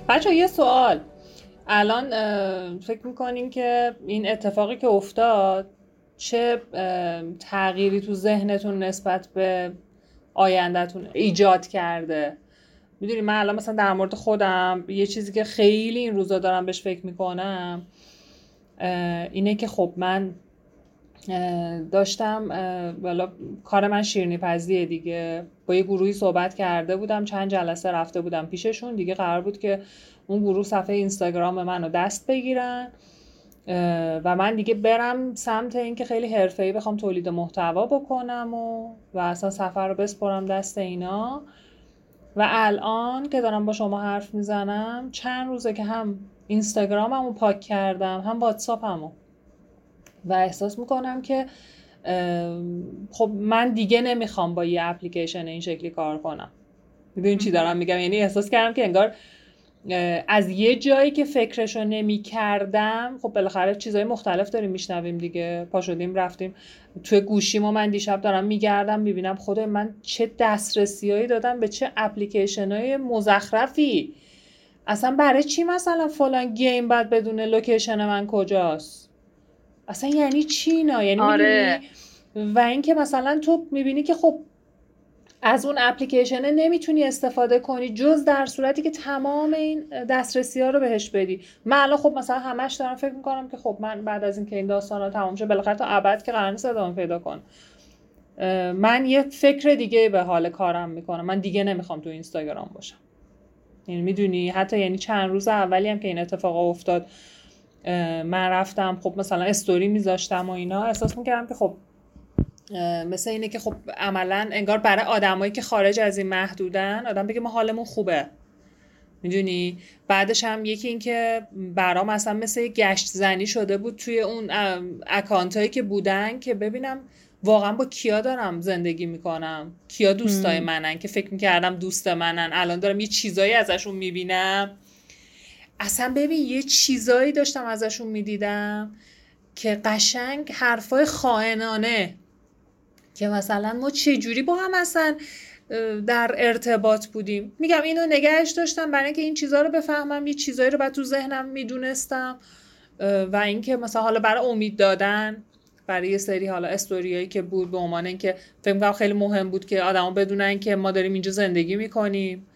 بچه یه سوال، الان فکر میکنین که این اتفاقی که افتاد چه تغییری تو ذهنتون نسبت به آیندهتون ایجاد کرده؟ میدونی من الان مثلا در مورد خودم یه چیزی که خیلی این روزا دارم بهش فکر میکنم اینه که خب من داشتم والا کار من شیرینی پزیه دیگه، با یه گروهی صحبت کرده بودم، چند جلسه رفته بودم پیششون دیگه، قرار بود که اون گروه صفحه اینستاگرام منو دست بگیرن و من دیگه برم سمت این که خیلی حرفه‌ای بخوام تولید محتوا بکنم و و اصلا سفر رو بسپرم دست اینا. و الان که دارم با شما حرف میزنم چند روزه که هم اینستاگراممو پاک کردم هم واتساپمو و احساس میکنم که خب من دیگه نمیخوام با یه اپلیکیشن این شکلی کار کنم. میدونی چی دارم میگم؟ یعنی احساس کردم که انگار از یه جایی که فکرشو نمی کردم، خب بالاخره چیزای مختلف داریم میشنویم دیگه، پا شدیم رفتیم توی گوشیمو، من دیشب دارم میگردم میبینم خدای من چه دسترسیایی دادم به چه اپلیکیشنای مزخرفی. اصلا برای چی مثلا فلان گیم باید بدون لوکیشن من کجاست؟ اصلا یعنی چی اینا؟ یعنی آره. میدونی؟ و این که مثلا تو میبینی که خب از اون اپلیکیشن نمیتونی استفاده کنی جز در صورتی که تمام این دسترسی ها رو بهش بدی. من الان خب مثلا همش دارم فکر میکنم که خب من بعد از این که این داستان ها تمام شه بالاخره تا ابد که قرار نیست ادامه پیدا کنه، من یه فکر دیگه به حال کارم میکنم، من دیگه نمیخوام تو اینستاگرام باشم. یعنی میدونی حتی یعنی چند روز اولی هم که این اتفاق افتاد من رفتم خب مثلا استوری میذاشتم و اینا، احساس میکردم که خب مثل اینه که خب عملا انگار برای آدمایی که خارج از این محدودن آدم بگه ما حالمون خوبه، میدونی. بعدش هم یکی این که برام مثلا مثل یه گشت زنی شده بود توی اون اکانتایی که بودن که ببینم واقعا با کیا دارم زندگی میکنم، کیا دوستای منن که فکر میکردم دوست منن، الان دارم یه چیزایی ازشون میبینم. اصلا ببین یه چیزایی داشتم ازشون میدیدم که قشنگ حرفای خائنانه که مثلا ما چه جوری با هم اصلا در ارتباط بودیم. میگم اینو نگهش داشتم برای اینکه این چیزا رو بفهمم، یه چیزایی رو بعد تو ذهنم میدونستم و اینکه مثلا حالا برای امید دادن برای یه سری حالا استوریایی که بود به عنوان اینکه فکر می‌کنم خیلی مهم بود که آدما بدونن که ما داریم اینجا زندگی میکنیم،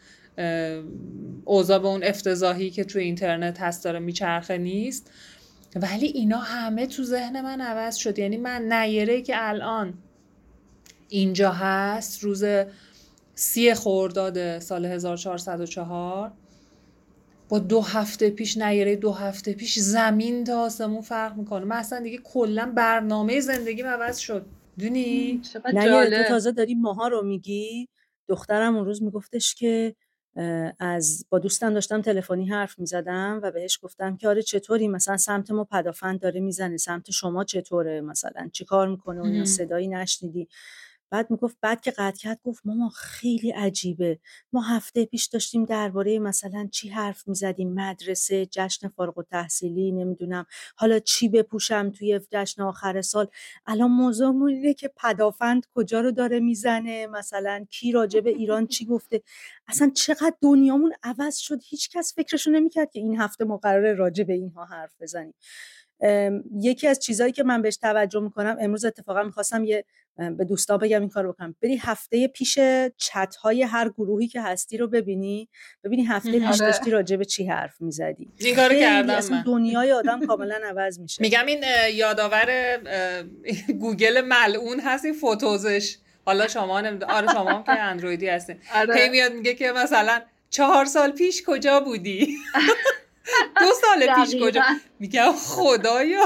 اوضاع به اون افتضاحی که تو اینترنت هست داره میچرخه نیست. ولی اینا همه تو ذهن من عوض شد. یعنی من نیره که الان اینجا هست روز سی خرداد سال هزار و چهارصد و چهار با دو هفته پیش، نیره دو هفته پیش زمین تا آسمون فرق میکنه. من اصلا دیگه کلا برنامه زندگیم عوض شد. دونی؟ نیره تو تازه داری ماها رو میگی. دخترم اون روز میگفتش که از با دوستم داشتم تلفنی حرف میزدم و بهش گفتم که آره چطوری، مثلا سمت ما پدافند داره میزنه، سمت شما چطوره، مثلا چی کار میکنه و اینا، صدایی نشنیدی؟ بعد میگفت بعد که قطع کرد گفت ماما خیلی عجیبه، ما هفته پیش داشتیم درباره مثلا چی حرف میزدیم، مدرسه، جشن فارغ التحصیلی، نمیدونم حالا چی بپوشم توی جشن آخر سال، الان موضوعمون اینه که پدافند کجا رو داره میزنه، مثلا کی راجع به ایران چی گفته. اصلا چقدر دنیامون عوض شد، هیچ کس فکرشو نمیکرد که این هفته ما قراره راجع به اینها حرف بزنیم. یکی از چیزایی که من بهش توجه میکنم، امروز اتفاقا میخواستم یه به دوستا بگم این کارو بکنم، بری هفته پیش چت های هر گروهی که هستی رو ببینی، ببینی هفته پیش داشتی راجع به چی حرف میزدی. این کارو کردم اصلا من. دنیای آدم کاملا عوض میشه. میگم این یادآور گوگل ملعون هست این فوتوزش. حالا شما نمیدون، آره شما هم که اندرویدی هستین، هی میاد میگه که مثلا چهار سال پیش کجا بودی؟ دو سال پیش کجا؟ میگم خدایا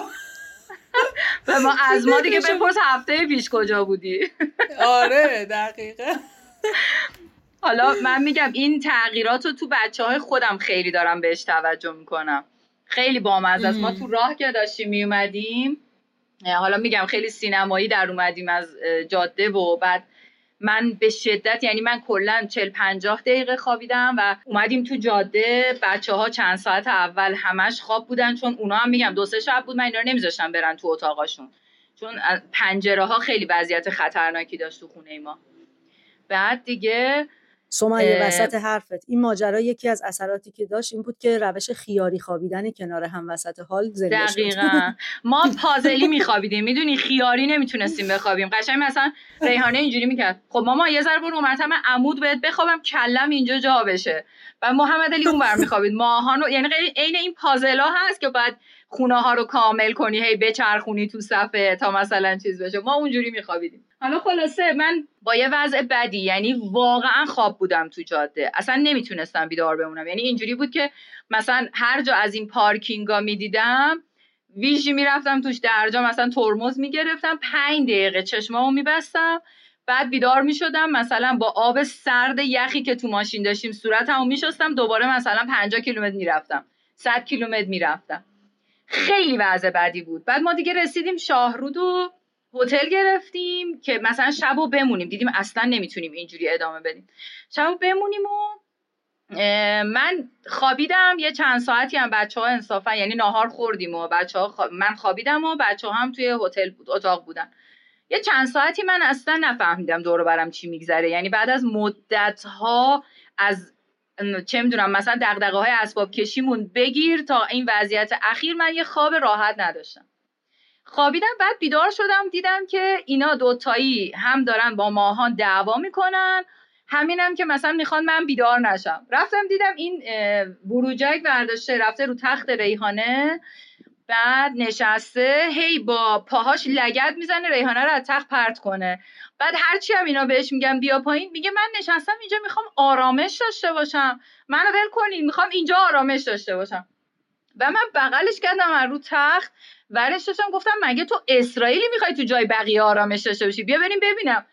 و ما از ما دیگه بپرس هفته پیش کجا بودی. آره دقیقا. حالا من میگم این تغییرات رو تو بچه های خودم خیلی دارم بهش توجه میکنم، خیلی بامزه است. ما تو راه که داشتیم میومدیم، حالا میگم خیلی سینمایی در اومدیم از جاده و بعد من به شدت، یعنی من کلا چهل پنجاه دقیقه خوابیدم و اومدیم تو جاده، بچه ها چند ساعت اول همش خواب بودن، چون اونا هم میگم دو سه شب بود من اینا رو نمیذاشتم برن تو اتاقاشون، چون پنجره ها خیلی وضعیت خطرناکی داشت تو خونه ما. بعد دیگه سمیه وسط حرفت، این ماجرا یکی از اثراتی که داشت این بود که روش خیاری خوابیدن کنار هم وسط حال زنده شد. دقیقاً ما پازلی میخوابیدیم، میدونی خیاری نمیتونستیم بخوابیم. قشنگ مثلا ریحانه اینجوری میکرد، خب ماما یه ذره برو مرتب عمود بهت بخوابم کلم اینجا جا بشه، و محمد علی اون بر میخوابید. ماهانو یعنی عین این پازلا هست که بعد خونه ها رو کامل کنی، هی بچرخونی تو صفحه تا مثلا چیز بشه. ما اونجوری میخوابیدیم. حالا خلاصه من با یه وضع بدی، یعنی واقعا خواب بودم تو جاده، اصلا نمیتونستم بیدار بمونم. یعنی اینجوری بود که مثلا هر جا از این پارکینگا میدیدم ویژی میرفتم توش، در جا مثلا ترمز میگرفتم، پنج دقیقه چشمامو میبستم، بعد بیدار میشدم، مثلا با آب سرد یخی که تو ماشین داشتیم صورتمو میشستم، دوباره مثلا پنجاه کیلومتر میرفتم، صد کیلومتر میرفتم. خیلی وضع بدی بود. بعد ما دیگه رسیدیم شاهرود و هتل گرفتیم که مثلا شبو بمونیم، دیدیم اصلا نمیتونیم اینجوری ادامه بدیم، شبو بمونیم. و من خوابیدم یه چند ساعتی، هم بچه‌ها انصافا یعنی ناهار خوردیم و بچه‌ها خواب... من خوابیدم و بچه‌ها هم توی هتل بود، اتاق بودن. یه چند ساعتی من اصلا نفهمیدم دور و برم چی میگذره، یعنی بعد از مدت‌ها از چه میدونم مثلا دغدغه‌های اسباب کشیمون بگیر تا این وضعیت اخیر، من یه خواب راحت نداشتم. خوابیدم، بعد بیدار شدم دیدم که اینا دوتایی هم دارن با ماهان دعوا میکنن، همینم که مثلا میخوان من بیدار نشم. رفتم دیدم این بروجک برداشته رفته رو تخت ریحانه، بعد نشسته هی با پاهاش لگد میزنه ریحانه رو از تخت پرت کنه. بعد هرچی هم اینا بهش میگم بیا پایین، میگه من نشستم اینجا میخوام آرامش داشته باشم، منو ول کنین، میخوام اینجا آرامش داشته باشم. و من بغلش کردم از رو تخت ورش داشتم، گفتم مگه تو اسرائیلی میخوای تو جای بقیه آرامش داشته باشی؟ بیا بریم ببینم.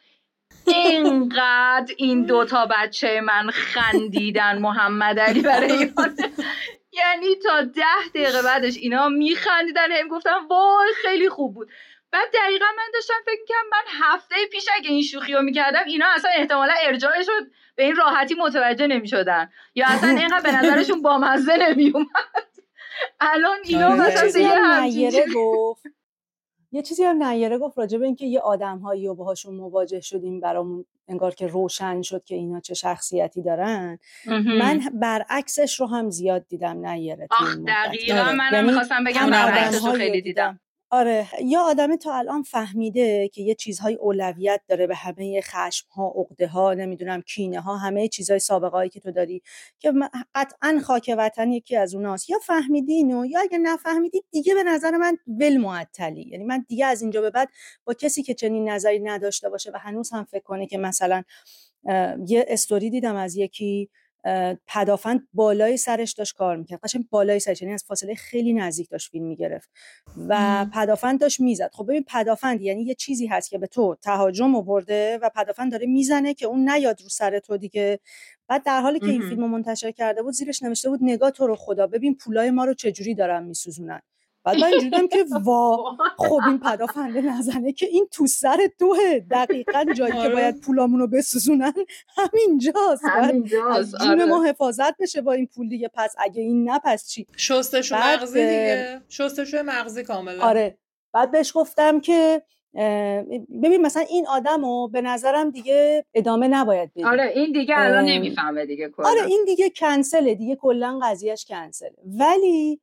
اینقدر این دوتا بچه من خندیدن، محمد علی و ریحانه، یعنی تا ده دقیقه بعدش اینا میخندیدن، هم گفتم وای خیلی خوب بود. بعد دقیقا من داشتم فکر می‌کردم من هفته پیش اگه این شوخی رو میکردم اینا اصلا احتمالا ارجاعش رو به این راحتی متوجه نمیشدن، یا اصلا اینقدر به نظرشون بامزه نمیومد. الان اینا مثلا دیگه همچین گفت یه چیزی هم نیره گفت راجع به اینکه یه آدم‌هایی رو باهاشون مواجه شدیم، برامون انگار که روشن شد که اینا چه شخصیتی دارن. من برعکسش رو هم زیاد دیدم نیره. آخ دقیقاً منم یعنی می‌خواستم بگم برعکسش رو خیلی دیدم. آره، یا آدمی تا الان فهمیده که یه چیزهای اولویت داره به همه خشم‌ها، عقده‌ها، نمیدونم کینه‌ها، همه چیزهای سابقه‌ای که تو داری که قطعاً خاک وطن یکی از اوناست. یا فهمیدی اینو، یا اگه نفهمیدی دیگه به نظر من ول معطلی. یعنی من دیگه از اینجا به بعد با کسی که چنین نظری نداشته باشه و هنوز هم فکر کنه که مثلا یه استوری دیدم از یکی پدافند بالای سرش داشت کار میکرد، قشنگ بالای سرش، یعنی از فاصله خیلی نزدیک داشت فیلم میگرفت و مم. پدافند داشت میزد. خب ببین پدافند یعنی یه چیزی هست که به تو تهاجم آورده و پدافند داره میزنه که اون نیاد رو سر تو دیگه. بعد در حالی که این فیلمو منتشر کرده بود زیرش نوشته بود نگاه تو رو خدا ببین پولای ما رو چجوری دارن میسوزونن. بعد من اینجوری دیدم که وا خب این پدافنده نزنه که این تو سر توه، دقیقاً جایی که باید پولامونو بسوزونن همینجاست. همینجاست. از جون ما حفاظت بشه با این پول دیگه. پس اگه این نه پس چی؟ شستشو مغزی دیگه، شستشو مغزی کاملا. آره. بعد بهش گفتم که ببین مثلا این آدمو به نظرم دیگه ادامه نباید بدیم. آره این دیگه الان نمیفهمه دیگه کلا. آره این دیگه کنسله دیگه، کلا قضیهش کنسله. ولی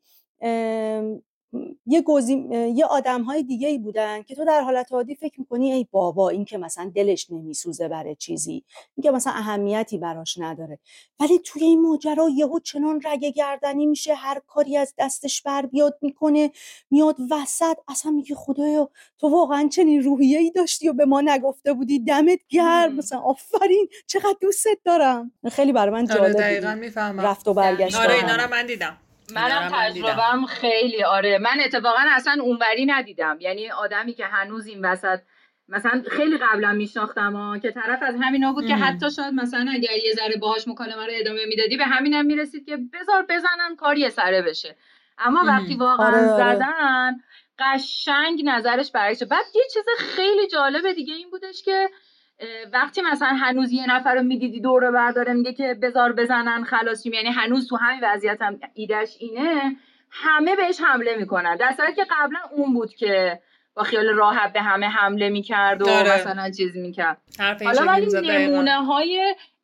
یه گزین یه آدم‌های دیگه‌ای بودن که تو در حالت عادی فکر می‌کنی ای بابا این که مثلا دلش نمیسوزه برای چیزی، این که مثلا اهمیتی براش نداره، ولی توی این ماجرا یهو چنان رگ گردنی میشه، هر کاری از دستش بر بیاد میکنه، میاد وسط. اصلا میگه خدایا تو واقعا چنین روحیه‌ای داشتی و به ما نگفته بودی، دمت گرم، مثلا آفرین چقدر دوستت دارم. خیلی برای من جالب بود. آره دقیقاً میفهمم. رفت و برگشت. آره اینا رو من دیدم. منم تجربه‌ام خیلی آره. من اتفاقا اصلا اونوری ندیدم، یعنی آدمی که هنوز این وسط مثلا خیلی قبلا میشناختم که طرف از همینا بود ام. که حتی شاید مثلا اگر یه ذره باهاش مکالمه رو ادامه میدادی به همینم میرسید که بذار بزنن کار یه سره بشه. اما ام. وقتی واقعا آره زدن آره. قشنگ نظرش برعکس. بعد یه چیز خیلی جالب دیگه این بودش که وقتی مثلا هنوز یه نفر رو میدیدی دوره برداره میگه که بذار بزنن خلاصیم، یعنی هنوز تو همین وضعیت هم ایدش اینه، همه بهش حمله میکنن، در صورتی که قبلا اون بود که با خیال راحت به همه حمله میکرد و داره. مثلا چیز میکرد. حالا ولی نمونه های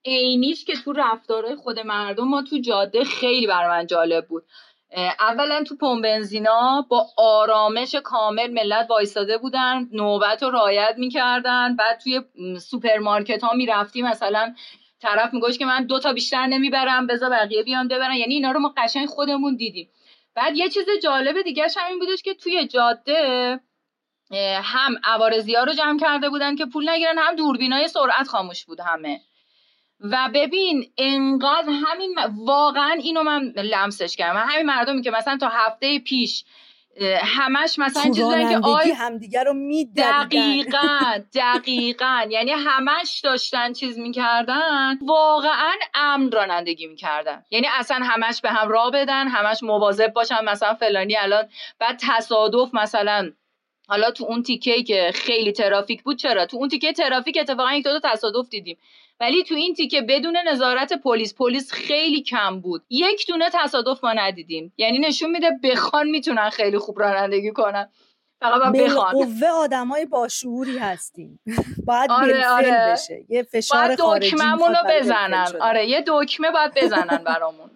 عینیش که تو رفتارهای خود مردم ما تو جاده خیلی برای من جالب بود. اولا تو پمپ بنزینا با آرامش کامل ملت وایساده بودن، نوبت رو رعایت میکردن. بعد توی سوپرمارکت ها میرفتی مثلا طرف میگوش که من دو تا بیشتر نمیبرم بذار بقیه بیان ببرن، یعنی اینا رو ما قشنگ خودمون دیدیم. بعد یه چیز جالب دیگه‌ش همین بودش که توی جاده هم عوارضی‌ها رو جمع کرده بودن که پول نگیرن، هم دوربینای سرعت خاموش بود همه. و ببین انقدر همین واقعا اینو من لمسش کردم، همین مردمی که مثلا تا هفته پیش همش مثلا چیزایی که آی همدیگه رو میدیدن، دقیقاً دقیقاً یعنی همش داشتن چیز میکردن، واقعا امن رانندگی میکردن، یعنی اصلا همش به هم راه بدن، همش مواظب باشن مثلا فلانی الان. بعد تصادف مثلا حالا تو اون تیکه‌ای که خیلی ترافیک بود، چرا تو اون تیکه ترافیک اتفاقا یک دو تا تصادف دیدیم، ولی تو این تیکه بدون نظارت پلیس پلیس خیلی کم بود، یک دونه تصادف ما ندیدیم. یعنی نشون میده بخوان میتونن خیلی خوب رانندگی کنن، فقط باید بخوان. بالقوه آدمای باشعوری هستیم. باید آره بالفعل آره. بشه. یه فشار باید خارجی دکممون رو بزنن. شدن. آره یه دکمه باید بزنن برامون.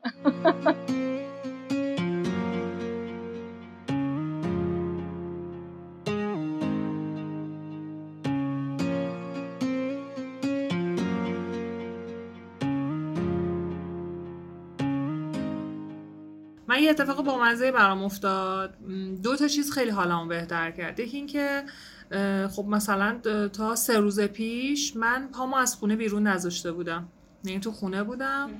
من یه اتفاق بامزه برام افتاد، دو تا چیز خیلی حالمو بهتر کرد. یکی این که خب مثلا تا سه روز پیش من پامو از خونه بیرون نذاشته بودم، یعنی تو خونه بودم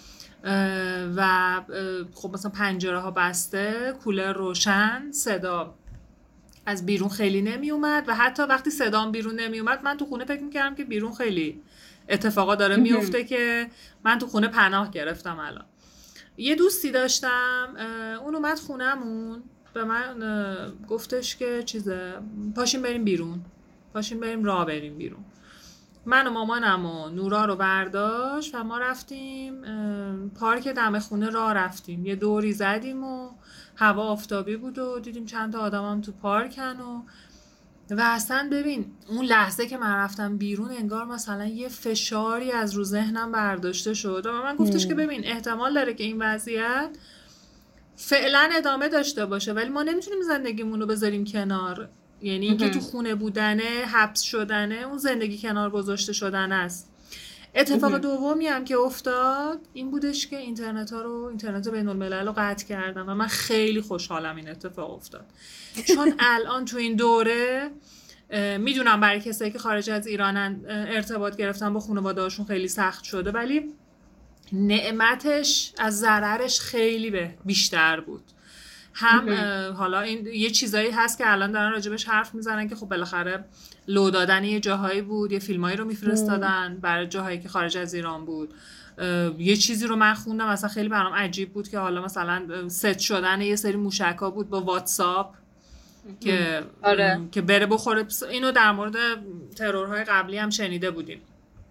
و خب مثلا پنجره ها بسته، کولر روشن، صدا از بیرون خیلی نمی اومد و حتی وقتی صدام بیرون نمی اومد من تو خونه فکر میکردم که بیرون خیلی اتفاقا داره میفته که من تو خونه پناه گرفتم. الان یه دوستی داشتم، اون اومد خونمون به من گفتش که چیزه پاشیم بریم بیرون، پاشیم بریم راه بریم بیرون. من و مامانم و نورا رو برداشت و ما رفتیم پارک دم خونه راه رفتیم، یه دوری زدیم و هوا آفتابی بود و دیدیم چند تا آدم هم تو پارکن و و اصلا ببین اون لحظه که من رفتم بیرون انگار مثلا یه فشاری از رو ذهنم برداشته شد و من گفتش که ببین احتمال داره که این وضعیت فعلا ادامه داشته باشه ولی ما نمیتونیم زندگیمون رو بذاریم کنار، یعنی اینکه تو خونه بودنه، حبس شدنه، اون زندگی کنار گذاشته شدن است. اتفاق دومی هم که افتاد این بودش که اینترنت ها رو اینترنت بین الملل رو قطع کردن و من خیلی خوشحالم این اتفاق افتاد، چون الان تو این دوره میدونم برای کسایی که خارج از ایرانن ارتباط گرفتن با خانواده‌هاشون خیلی سخت شده، ولی نعمتش از ضررش خیلی به بیشتر بود. هم حالا این یه چیزایی هست که الان دارن راجبش حرف میزنن که خب بالاخره لو دادن یه جاهایی بود، یه فیلمایی رو میفرستادن برای جاهایی که خارج از ایران بود. یه چیزی رو من خوندم مثلا خیلی برام عجیب بود که حالا مثلا ست شدن یه سری موشک‌ها بود با واتساپ که آره. که بره بخوره. اینو در مورد ترورهای قبلی هم شنیده بودیم.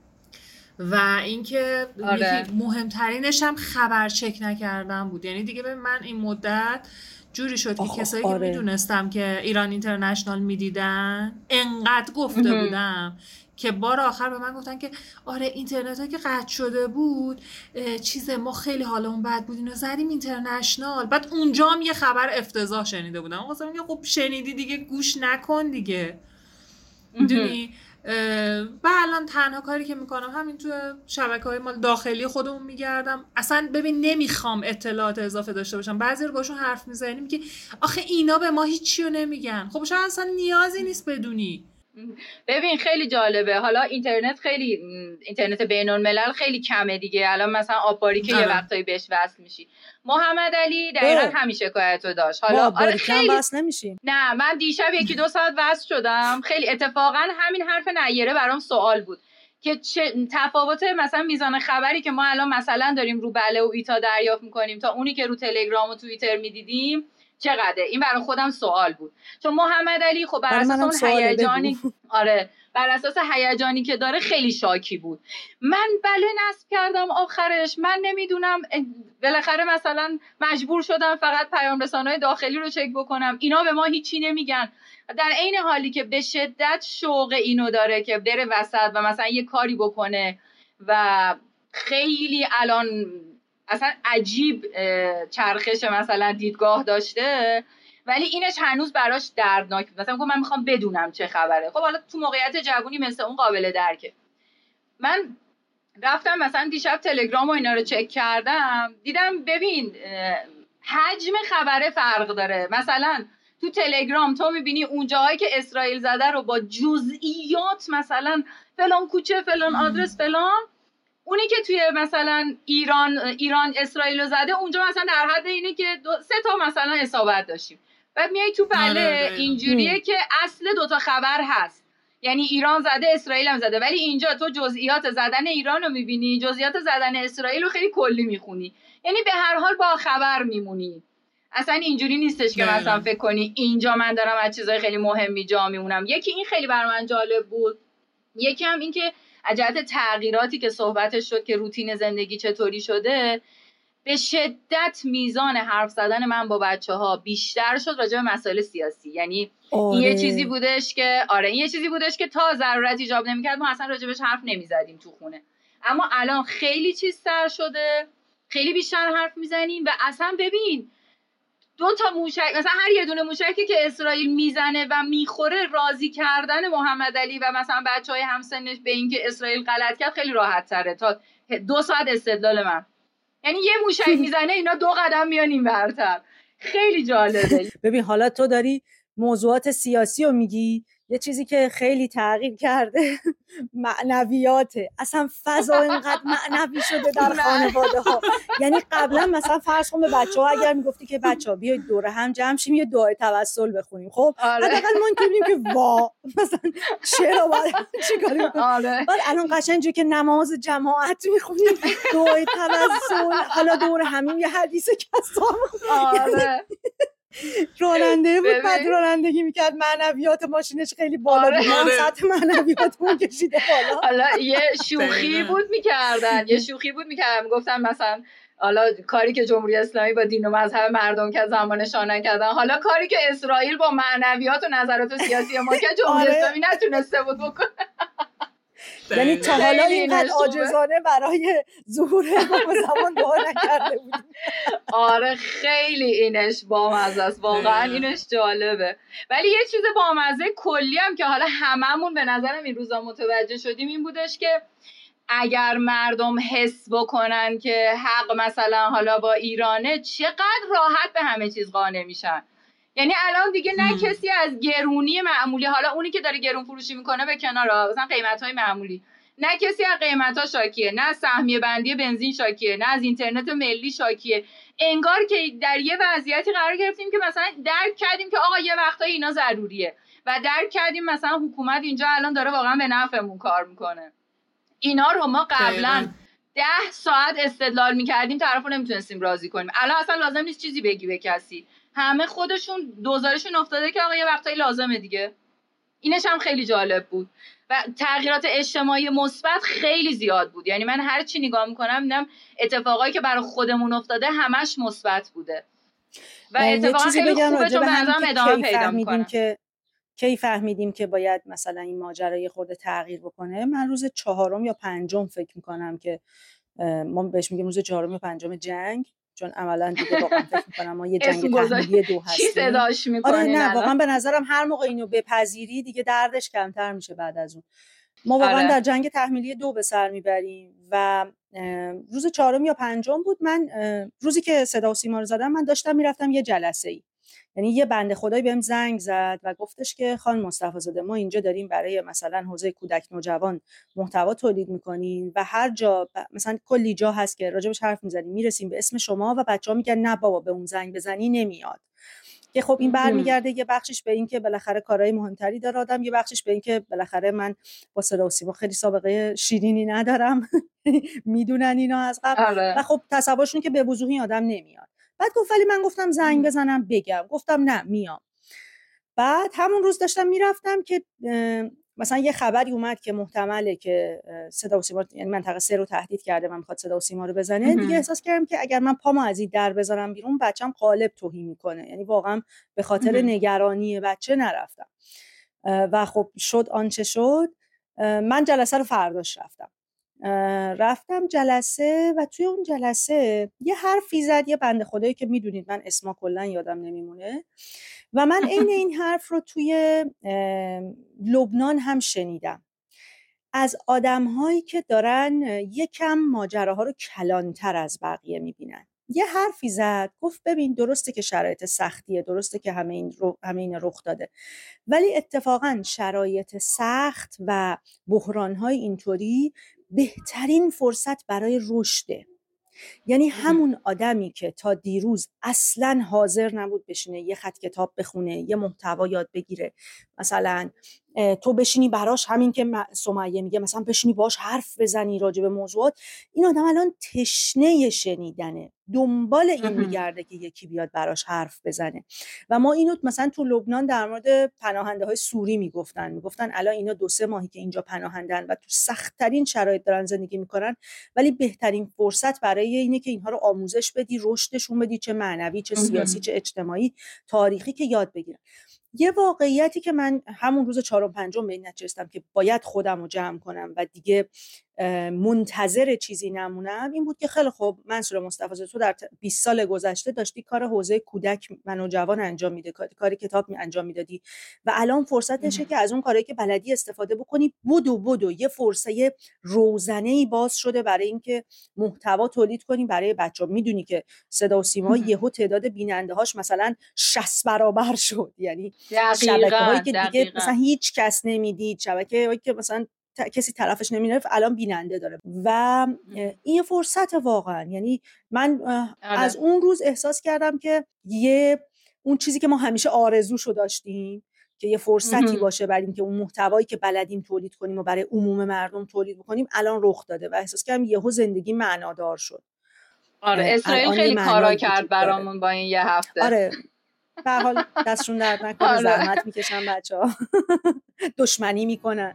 و اینکه آره. مهمترینش هم خبر چک نکردن بود. یعنی دیگه به من این مدت جوری شد که کسایی آره. که میدونستم که ایران اینترنشنال میدیدن انقدر گفته بودم که بار آخر به من گفتن که آره اینترنت ها که قطع شده بود چیزه ما خیلی حالمون بد بود اینو زدیم اینترنشنال. بعد اونجا هم یه خبر افتضاح شنیده بودم. گفتم میگه خب شنیدی دیگه گوش نکن دیگه. میدونی و الان تنها کاری که میکنم همین تو شبکه‌های مال داخلی خودمون میگردم. اصلا ببین نمیخوام اطلاعات اضافه داشته باشم. بعضی رو باشون حرف میزنیم که آخه اینا به ما هیچی رو نمیگن. خب شاید اصلا نیازی نیست بدونی. ببین خیلی جالبه، حالا اینترنت خیلی اینترنت بین‌الملل خیلی کمه دیگه. الان مثلا آبباری که یه وقتایی بهش وصل میشی. محمد علی دقیقاً همین شکایتو داشت. حالا آره خیلی وصل نمیشیم. نه من دیشب یکی دو ساعت وصل شدم. خیلی اتفاقا همین حرف نیره برام سوال بود که چه تفاوت مثلا میزان خبری که ما الان مثلا داریم رو بله و ایتا دریافت میکنیم تا اونی که رو تلگرام و توییتر میدیدیم چقدره. این برای خودم سوال بود، چون محمد علی خب بر اساس اون هیجانی آره بر اساس هیجانی که داره خیلی شاکی بود. من بله نصب کردم آخرش، من نمیدونم بالاخره مثلا مجبور شدم فقط پیام رسانه‌های داخلی رو چک بکنم، اینا به ما هیچی نمیگن. در عین حالی که به شدت شوق اینو داره که بره وسط و مثلا یه کاری بکنه و خیلی الان اصلا عجیب چرخش مثلا دیدگاه داشته، ولی اینش هنوز براش دردناک بود. مثلا من میخوام بدونم چه خبره. خب حالا تو موقعیت جوونی مثل اون قابل درکه. من رفتم مثلا دیشب تلگرام و اینا رو چک کردم، دیدم ببین حجم خبره فرق داره. مثلا تو تلگرام تو میبینی اون جاهایی که اسرائیل زده رو با جزئیات، مثلا فلان کوچه، فلان آدرس، فلان. اونی که توی مثلا ایران ایران اسرائیل زده، اونجا مثلا در حد اینه که دو سه تا مثلا اصابت داشتیم. بعد میای تو بله اینجوریه که اصل دوتا خبر هست، یعنی ایران زده اسرائیل هم زده، ولی اینجا تو جزئیات زدن ایران رو میبینی، جزئیات زدن اسرائیل رو خیلی کلی میخونی، یعنی به هر حال با خبر میمونی. اصلا اینجوری نیستش که مثلا فکر کنی اینجا من دارم از چیزای خیلی مهمی جا میمونم. یکی این خیلی بر من جالب بود، یکی هم این که عجلت تغییراتی که صحبتش شد که روتین زندگی چطوری شده، به شدت میزان حرف زدن من با بچه ها بیشتر شد راجع به مسائل سیاسی. یعنی آره. این یه چیزی بودش که آره این یه چیزی بودش که تا ضرورت ایجاب نمی‌کرد ما اصلا راجع بهش حرف نمیزدیم تو خونه، اما الان خیلی چیزتر شده، خیلی بیشتر حرف میزنیم. و اصلا ببین دو تا موشک، مثلا هر یه دونه موشکی که اسرائیل میزنه و میخوره، راضی کردن محمد علی و مثلا بچهای همسنش به اینکه اسرائیل غلط کرد خیلی راحت تره تا دو ساعت استدلال من. یعنی یه موشک میزنه اینا دو قدم میان این برتر. خیلی جالبه. ببین حالا تو داری موضوعات سیاسی رو میگی، یه چیزی که خیلی تغییر کرده معنویاته. اصلا فضا اینقدر معنوی شده در خانواده ها. یعنی قبلا مثلا فرض کن به بچه ها اگر میگفتی که بچه ها بیاید دور هم جمع شیم یه دعای توسل بخونیم، خب حداقل ما اینطوریم که وا مثلا چرا باید چیکاری بکنیم. بعد الان قشنگی که نماز جماعت میخونیم، دعای توسل، حالا دور همیم یه حدیث کسام. آره راننده بود، بعد رانندگی میکرد، معنویات ماشینش خیلی بالا بود، آره. سطح معنویاتمون کشیده بالا. حالا یه شوخی بود میکردن یه شوخی بود میکردن گفتن مثلا حالا کاری که جمهوری اسلامی با دین و مذهب مردم که زمانشان نکردن، حالا کاری که اسرائیل با معنویات و نظرات سیاسی ما که جمهوری آره. اسلامی نتونسته بود بکنه. یعنی تا حالا اینقدر عاجزانه برای ظهور امام زمان دعا نکرده بودیم. آره خیلی اینش بامزه است، واقعا اینش جالبه. ولی یه چیز بامزه کلی هم که حالا هممون به نظرم این روزا متوجه شدیم این بودش که اگر مردم حس بکنن که حق مثلا حالا با ایرانه، چقدر راحت به همه چیز قانع میشن. یعنی الان دیگه نه کسی از گرونی معمولی، حالا اونی که داره گرون فروشی میکنه به کنار، مثلا قیمت‌های معمولی، نه کسی از قیمت‌ها شاکیه، نه سهمیه بندی بنزین شاکیه، نه از اینترنت ملی شاکیه. انگار که در یه وضعیتی قرار گرفتیم که مثلا درک کردیم که آقا یه وقتایی اینا ضروریه و درک کردیم مثلا حکومت اینجا الان داره واقعا به نفعمون کار میکنه. اینا رو ما قبلا ده ساعت استدلال میکردیم، طرفو نمیتونستیم راضی کنیم. الان اصلا لازم نیست چیزی بگی به کسی، همه خودشون دوزارشون افتاده که آقا یه وقتایی لازمه دیگه. اینش هم خیلی جالب بود. و تغییرات اجتماعی مثبت خیلی زیاد بود. یعنی من هر چی نگاه میکنم میبینم اتفاقایی که برای خودمون افتاده همش مثبت بوده و اتفاقا خیلی خوبه، چون به نظرم ادامه پیدا میکنه. که کی فهمیدیم که باید مثلا این ماجرا یه خورده تغییر بکنه؟ من روز چهارم یا پنجم فکر میکنم که ما بهش میگیم روز چهارم یا پنجم جنگ، چون عملا دیگه واقعا فکر میکنم ما یه جنگ تحمیلی دو هستیم. چی صداش میکنه؟ آره نه واقعا به نظرم هر موقع اینو بپذیری دیگه دردش کمتر میشه بعد از اون. ما واقعا آره. در جنگ تحمیلی دو به سر میبریم و روز چهارم یا پنجم بود. من روزی که صدا و سیما رو زدم من داشتم میرفتم یه جلسه ای، یعنی یه بنده خدایی بهم زنگ زد و گفتش که خانم مصطفی زاده ما اینجا داریم برای مثلا حوزه کودک نوجوان محتوا تولید میکنیم و هر جا مثلا کلی جا هست که راجبش حرف میزنیم میرسیم به اسم شما و بچه‌ها میگن نه بابا به اون زنگ بزنی نمیاد. که خب این برمیگرده یه بخشش به این که بالاخره کارهای مهمتری داره آدم، یه بخشش به این که بالاخره من با صدا و سیما خیلی سابقه شیرینی ندارم میدونن اینا از قبل آره. و خب تصورشون که به وضوحی آدم نمیاد. بعد گفت ولی من گفتم زنگ بزنم بگم، گفتم نه میام. بعد همون روز داشتم میرفتم که مثلا یه خبری اومد که محتمله که صدا و سیما یعنی منطقه سه رو تهدید کرده و میخواد صدا و سیما رو بزنه. دیگه احساس کردم که اگر من پامو از این در بذارم بیرون بچه‌م قالب توهی میکنه، یعنی واقعا به خاطر نگرانی بچه نرفتم و خب شد آنچه شد. من جلسه رو فرداش رفتم رفتم جلسه و توی اون جلسه یه حرفی زد یه بنده خدایی که میدونید من اسما کلا یادم نمیمونه و من عین این حرف رو توی لبنان هم شنیدم از آدم‌هایی که دارن یکم ماجراها رو کلانتر از بقیه میبینن. یه حرفی زد، گفت ببین درسته که شرایط سختیه، درسته که همه این رخ, همه این رخ داده، ولی اتفاقا شرایط سخت و بحران‌های اینطوری بهترین فرصت برای رشده. یعنی همون آدمی که تا دیروز اصلاً حاضر نبود بشینه یه خط کتاب بخونه، یه محتوا یاد بگیره، مثلا تو بشینی براش، همین که سمیه میگه مثلا بشینی باش حرف بزنی راجع به موضوعات، این آدم الان تشنه شنیدنه، دنبال این میگرده که یکی بیاد براش حرف بزنه. و ما اینو مثلا تو لبنان در مورد پناهنده های سوری میگفتن میگفتن الان اینا دو سه ماهی که اینجا پناهندن و تو سخت‌ترین شرایط دارن زندگی میکنن، ولی بهترین فرصت برای اینه که اینها رو آموزش بدی، رشدشون بدی، چه معنوی چه سیاسی چه اجتماعی تاریخی، که یاد بگیرن. یه واقعیتی که من همون روز چهارم پنجم به این نتیجه رسیدم که باید خودم رو جمع کنم و دیگه منتظر چیزی نمونم، این بود که خیلی خوب منصور مصطفی، تو در بیست سال گذشته داشتی کار حوزه کودک و نوجوان انجام میده، کاری کتاب انجام میدادی و الان فرصتشه که از اون کاری که بلدی استفاده بکنی. بدو بدو یه فرصه روزنه‌ای باز شده برای اینکه محتوا تولید کنی برای بچه‌ها. میدونی که صدا و سیما یهو تعداد بیننده‌هاش مثلا شصت برابر شد، یعنی شبکه‌هایی که دیگه دقیقا. مثلا هیچ کس نمیدید، شبکه‌هایی که مثلا کسی طرفش نمیره الان بیننده داره و این فرصت واقعا. یعنی من از اون روز احساس کردم که یه اون چیزی که ما همیشه آرزوشو داشتیم که یه فرصتی باشه برای اینکه اون محتوایی که بلدیم تولید کنیم و برای عموم مردم تولید بکنیم الان رخ داده و احساس کردم یهو زندگی معنادار شد. آره اسرائیل خیلی کارا کرد برامون با این یه هفته. آره به هر حال دستشون درد نکنه. آره. زحمت میکشن بچه‌ها دشمنی میکنن.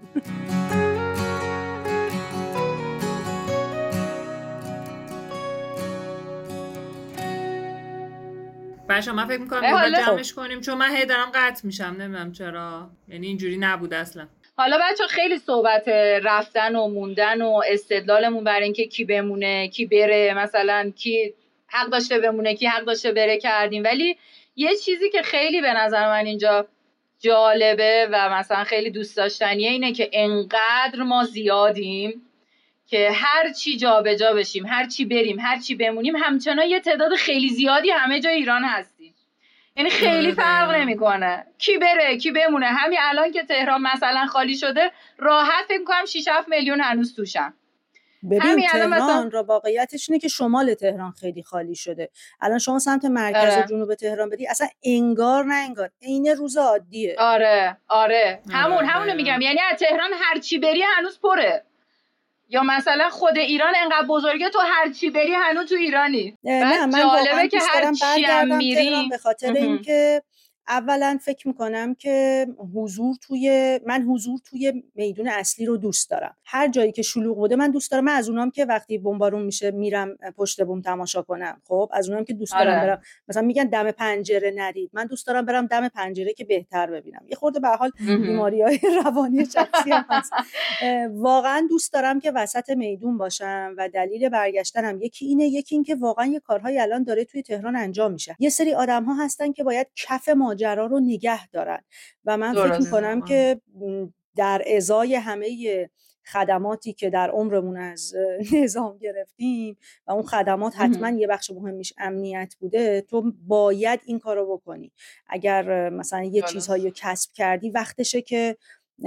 بچه من فکر میکنم دوباره جمعش کنیم چون من هی دارم قطع میشم، نمیدونم چرا، یعنی اینجوری نبود اصلا. حالا بچه خیلی صحبت رفتن و موندن و استدلالمون برای اینکه کی بمونه کی بره، مثلا کی حق داشته بمونه کی حق داشته بره کردیم، ولی یه چیزی که خیلی به نظر من اینجا جالبه و مثلا خیلی دوست داشتنیه اینه که انقدر ما زیادیم که هر چی جا به جا بشیم، هر چی بریم، هر چی بمونیم، همچنان یه تعداد خیلی زیادی همه جای ایران هستیم. یعنی خیلی فرق نمیکنه کی بره کی بمونه. همین الان که تهران مثلا خالی شده راحت فکر می‌کنم شش هفت میلیون هنوز توشن. ببین تهران مثلا... را واقعیتش اینه که شمال تهران خیلی خالی شده. الان شما سمت مرکز آره. و جنوب تهران بدی اصلا انگار نه انگار عین روز عادیه. آره آره همون آره. همونو میگم، یعنی از تهران هر چی بری هنوز پره. یا مثلا خود ایران انقدر بزرگه تو هر چی بری هنوز تو ایرانی. نه من جالبه که هر چی هم میری به خاطر اینکه اولا فکر میکنم که حضور توی من حضور توی میدون اصلی رو دوست دارم. هر جایی که شلوغ بوده من دوست دارم. من از اونام که وقتی بمبارون میشه میرم پشت بوم تماشا کنم. خب از اونام که دوست دارم آره. برم مثلا میگن دم پنجره نرید، من دوست دارم برم دم پنجره که بهتر ببینم. یه خورده به حال بیماری‌های روانی شخصی هم هست. واقعا دوست دارم که وسط میدون باشم و دلیل برگشتنم یکی اینه، یکی این که واقعا یه کارهایی الان داره توی تهران انجام میشه. یه سری آدم‌ها هستن که باید کف ماجرا رو نگه دارن و من فکر میکنم که در ازای همه خدماتی که در عمرمون از نظام گرفتیم و اون خدمات حتما یه بخش مهمش امنیت بوده، تو باید این کارو بکنی. اگر مثلا یه چیزهایی کسب کردی وقتشه که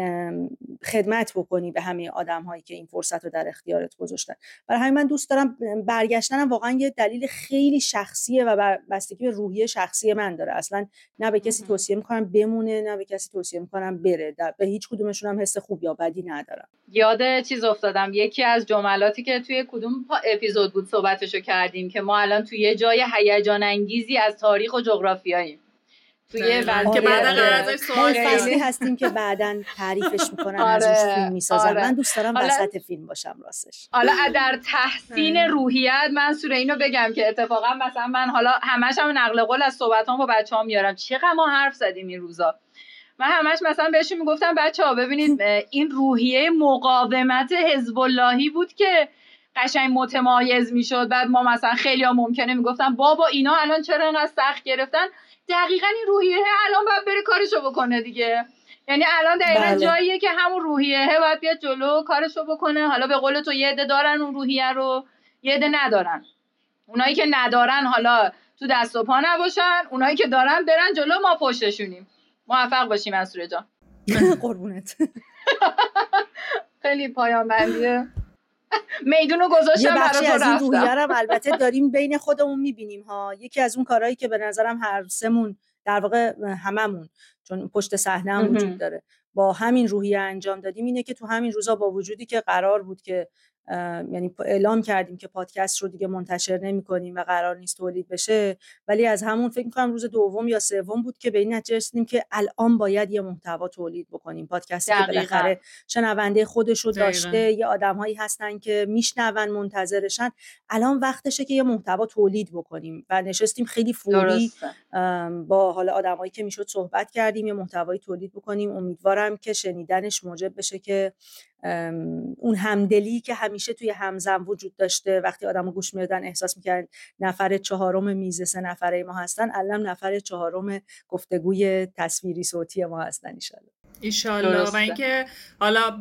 خدمت بکنی به همه آدم هایی که این فرصت رو در اختیارت گذاشتن. برای همین من دوست دارم برگشتنم واقعا یه دلیل خیلی شخصیه و بستگی به روحیه شخصی من داره. اصلا نه به کسی توصیه میکنم بمونه نه به کسی توصیه میکنم بره، به هیچ کدومشون هم حس خوب یا بدی ندارم. یاد چیز افتادم، یکی از جملاتی که توی کدوم اپیزود بود صحبتشو کردیم که ما الان توی یه جای هیجان انگیزی از تاریخ و جغرافیاییم، توی بعد که بعدا قرارش سوال فصلی هستیم که بعداً تعریفش میکنن آره، از روش فیلم میسازن. آره. من دوست دارم وسط فیلم باشم راستش. حالا در تحسین روحیت منصور اینو بگم که اتفاقا مثلا من حالا همش هم نقل قول از صحبتام با بچه‌ها میارم، چقدر ما حرف زدیم این روزا من همش مثلا بهشون میگفتم بچه‌ها ببینید این روحیه مقاومت حزب اللهی بود که قشنگ متمایز میشد. بعد ما مثلا خیلی‌ها ممکنه میگفتن بابا اینا الان چرا اینقدر سخت گرفتن؟ دقیقاً این روحیه الان باید بره کارشو بکنه دیگه. یعنی الان دقیقاً بله. جاییه که همون روحیه باید بیاد جلو کارشو بکنه. حالا به قول تو یه عده دارن اون روحیه رو، یه عده ندارن. اونایی که ندارن حالا تو دست و پا نباشن، اونایی که دارن برن جلو، ما پشتشونیم. موفق باشیم منصوره جان. قربونت. خیلی پایان بندیه. میدونو گذاشتم برای تو رفتم. یه بخشی از این روحیه رو البته داریم بین خودمون میبینیم ها. یکی از اون کارهایی که به نظرم هر سمون در واقع هممون، چون پشت صحنه هم وجود داره، با همین روحیه انجام دادیم اینه که تو همین روزا با وجودی که قرار بود که یعنی اعلام کردیم که پادکست رو دیگه منتشر نمی‌کنیم و قرار نیست تولید بشه، ولی از همون فکر می‌کنم روز دوم یا سوم بود که به این نتیجه رسیدیم که الان باید یه محتوا تولید بکنیم. پادکستی که بالاخره شنونده خودش رو داشته، یه آدم‌هایی هستن که میشنون، منتظرشن، الان وقتشه که یه محتوا تولید بکنیم و نشستیم خیلی فوری با حالا آدمایی که میشد صحبت کردیم، یه محتوایی تولید بکنیم. امیدوارم که شنیدنش موجب بشه که اون همدلی که همیشه توی همزم وجود داشته، وقتی آدمو گوش میدادن احساس میکردن نفر چهارم میز سه نفره ما هستن، الان نفر چهارم گفتگوی تصویری صوتی ما هستن ایشالله ایشالله. و اینکه حالا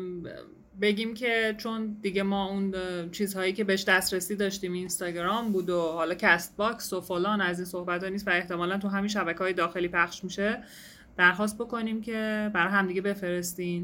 بگیم که چون دیگه ما اون چیزهایی که بهش دسترسی داشتیم اینستاگرام بود و حالا کست باکس و فلان، از این صحبت ها نیست و احتمالا تو همین شبکه‌های داخلی پخش میشه، درخواست بکنیم که برای همدیگه بفرستین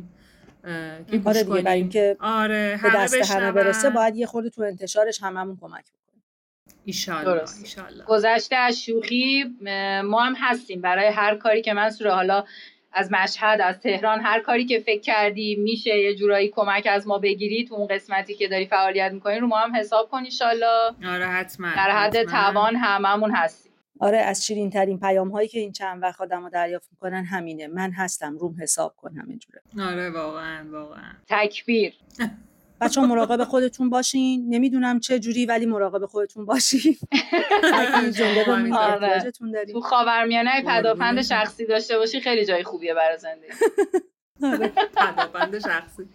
که آره دیگه، برای اینکه آره به دست همه برسه باید یه خورده تو انتشارش هممون کمک بکنیم. ایشالله ایشالله. گذشته از شوخی، ما هم هستیم برای هر کاری که منصوره، حالا از مشهد، از تهران، هر کاری که فکر کردی میشه یه جورایی کمک از ما بگیری تو اون قسمتی که داری فعالیت میکنی، رو ما هم حساب کن ایشالله. آره حتما. در حد توان هممون هستیم. آره، از شیرین ترین پیام هایی که این چند وقت آدم‌ها دریافت میکنن همینه، من هستم، روم حساب کن، همینجوره. آره واقعا واقعا. تکبیر. بچه‌ها مراقب خودتون باشین، نمیدونم چه جوری ولی مراقب خودتون باشین. اگه زنده بمونید احتیاجتون دارین. تو خاورمیانه پدافند شخصی داشته باشی خیلی جای خوبیه برای زندگی. آره، پدافند شخصی.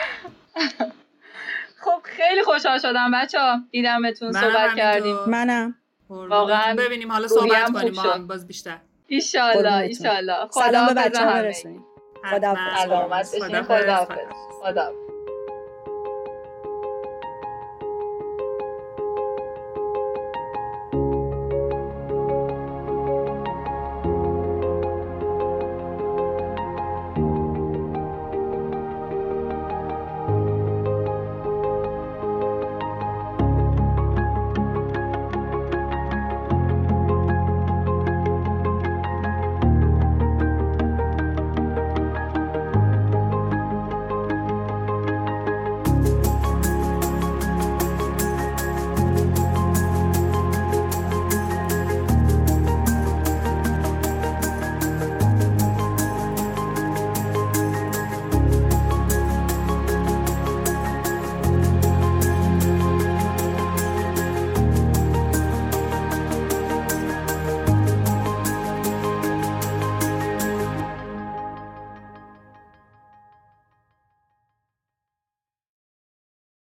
خب خیلی خوشحال شدم بچه‌ها دیدمتون، صحبت کردیم. منم واقعا. ببینیم حالا صحبت کنیم با هم باز بیشتر ان شاء الله. ان شاء الله. سلام به بچه‌ها برسونید. خداحافظ. خداحافظ. خداحافظ.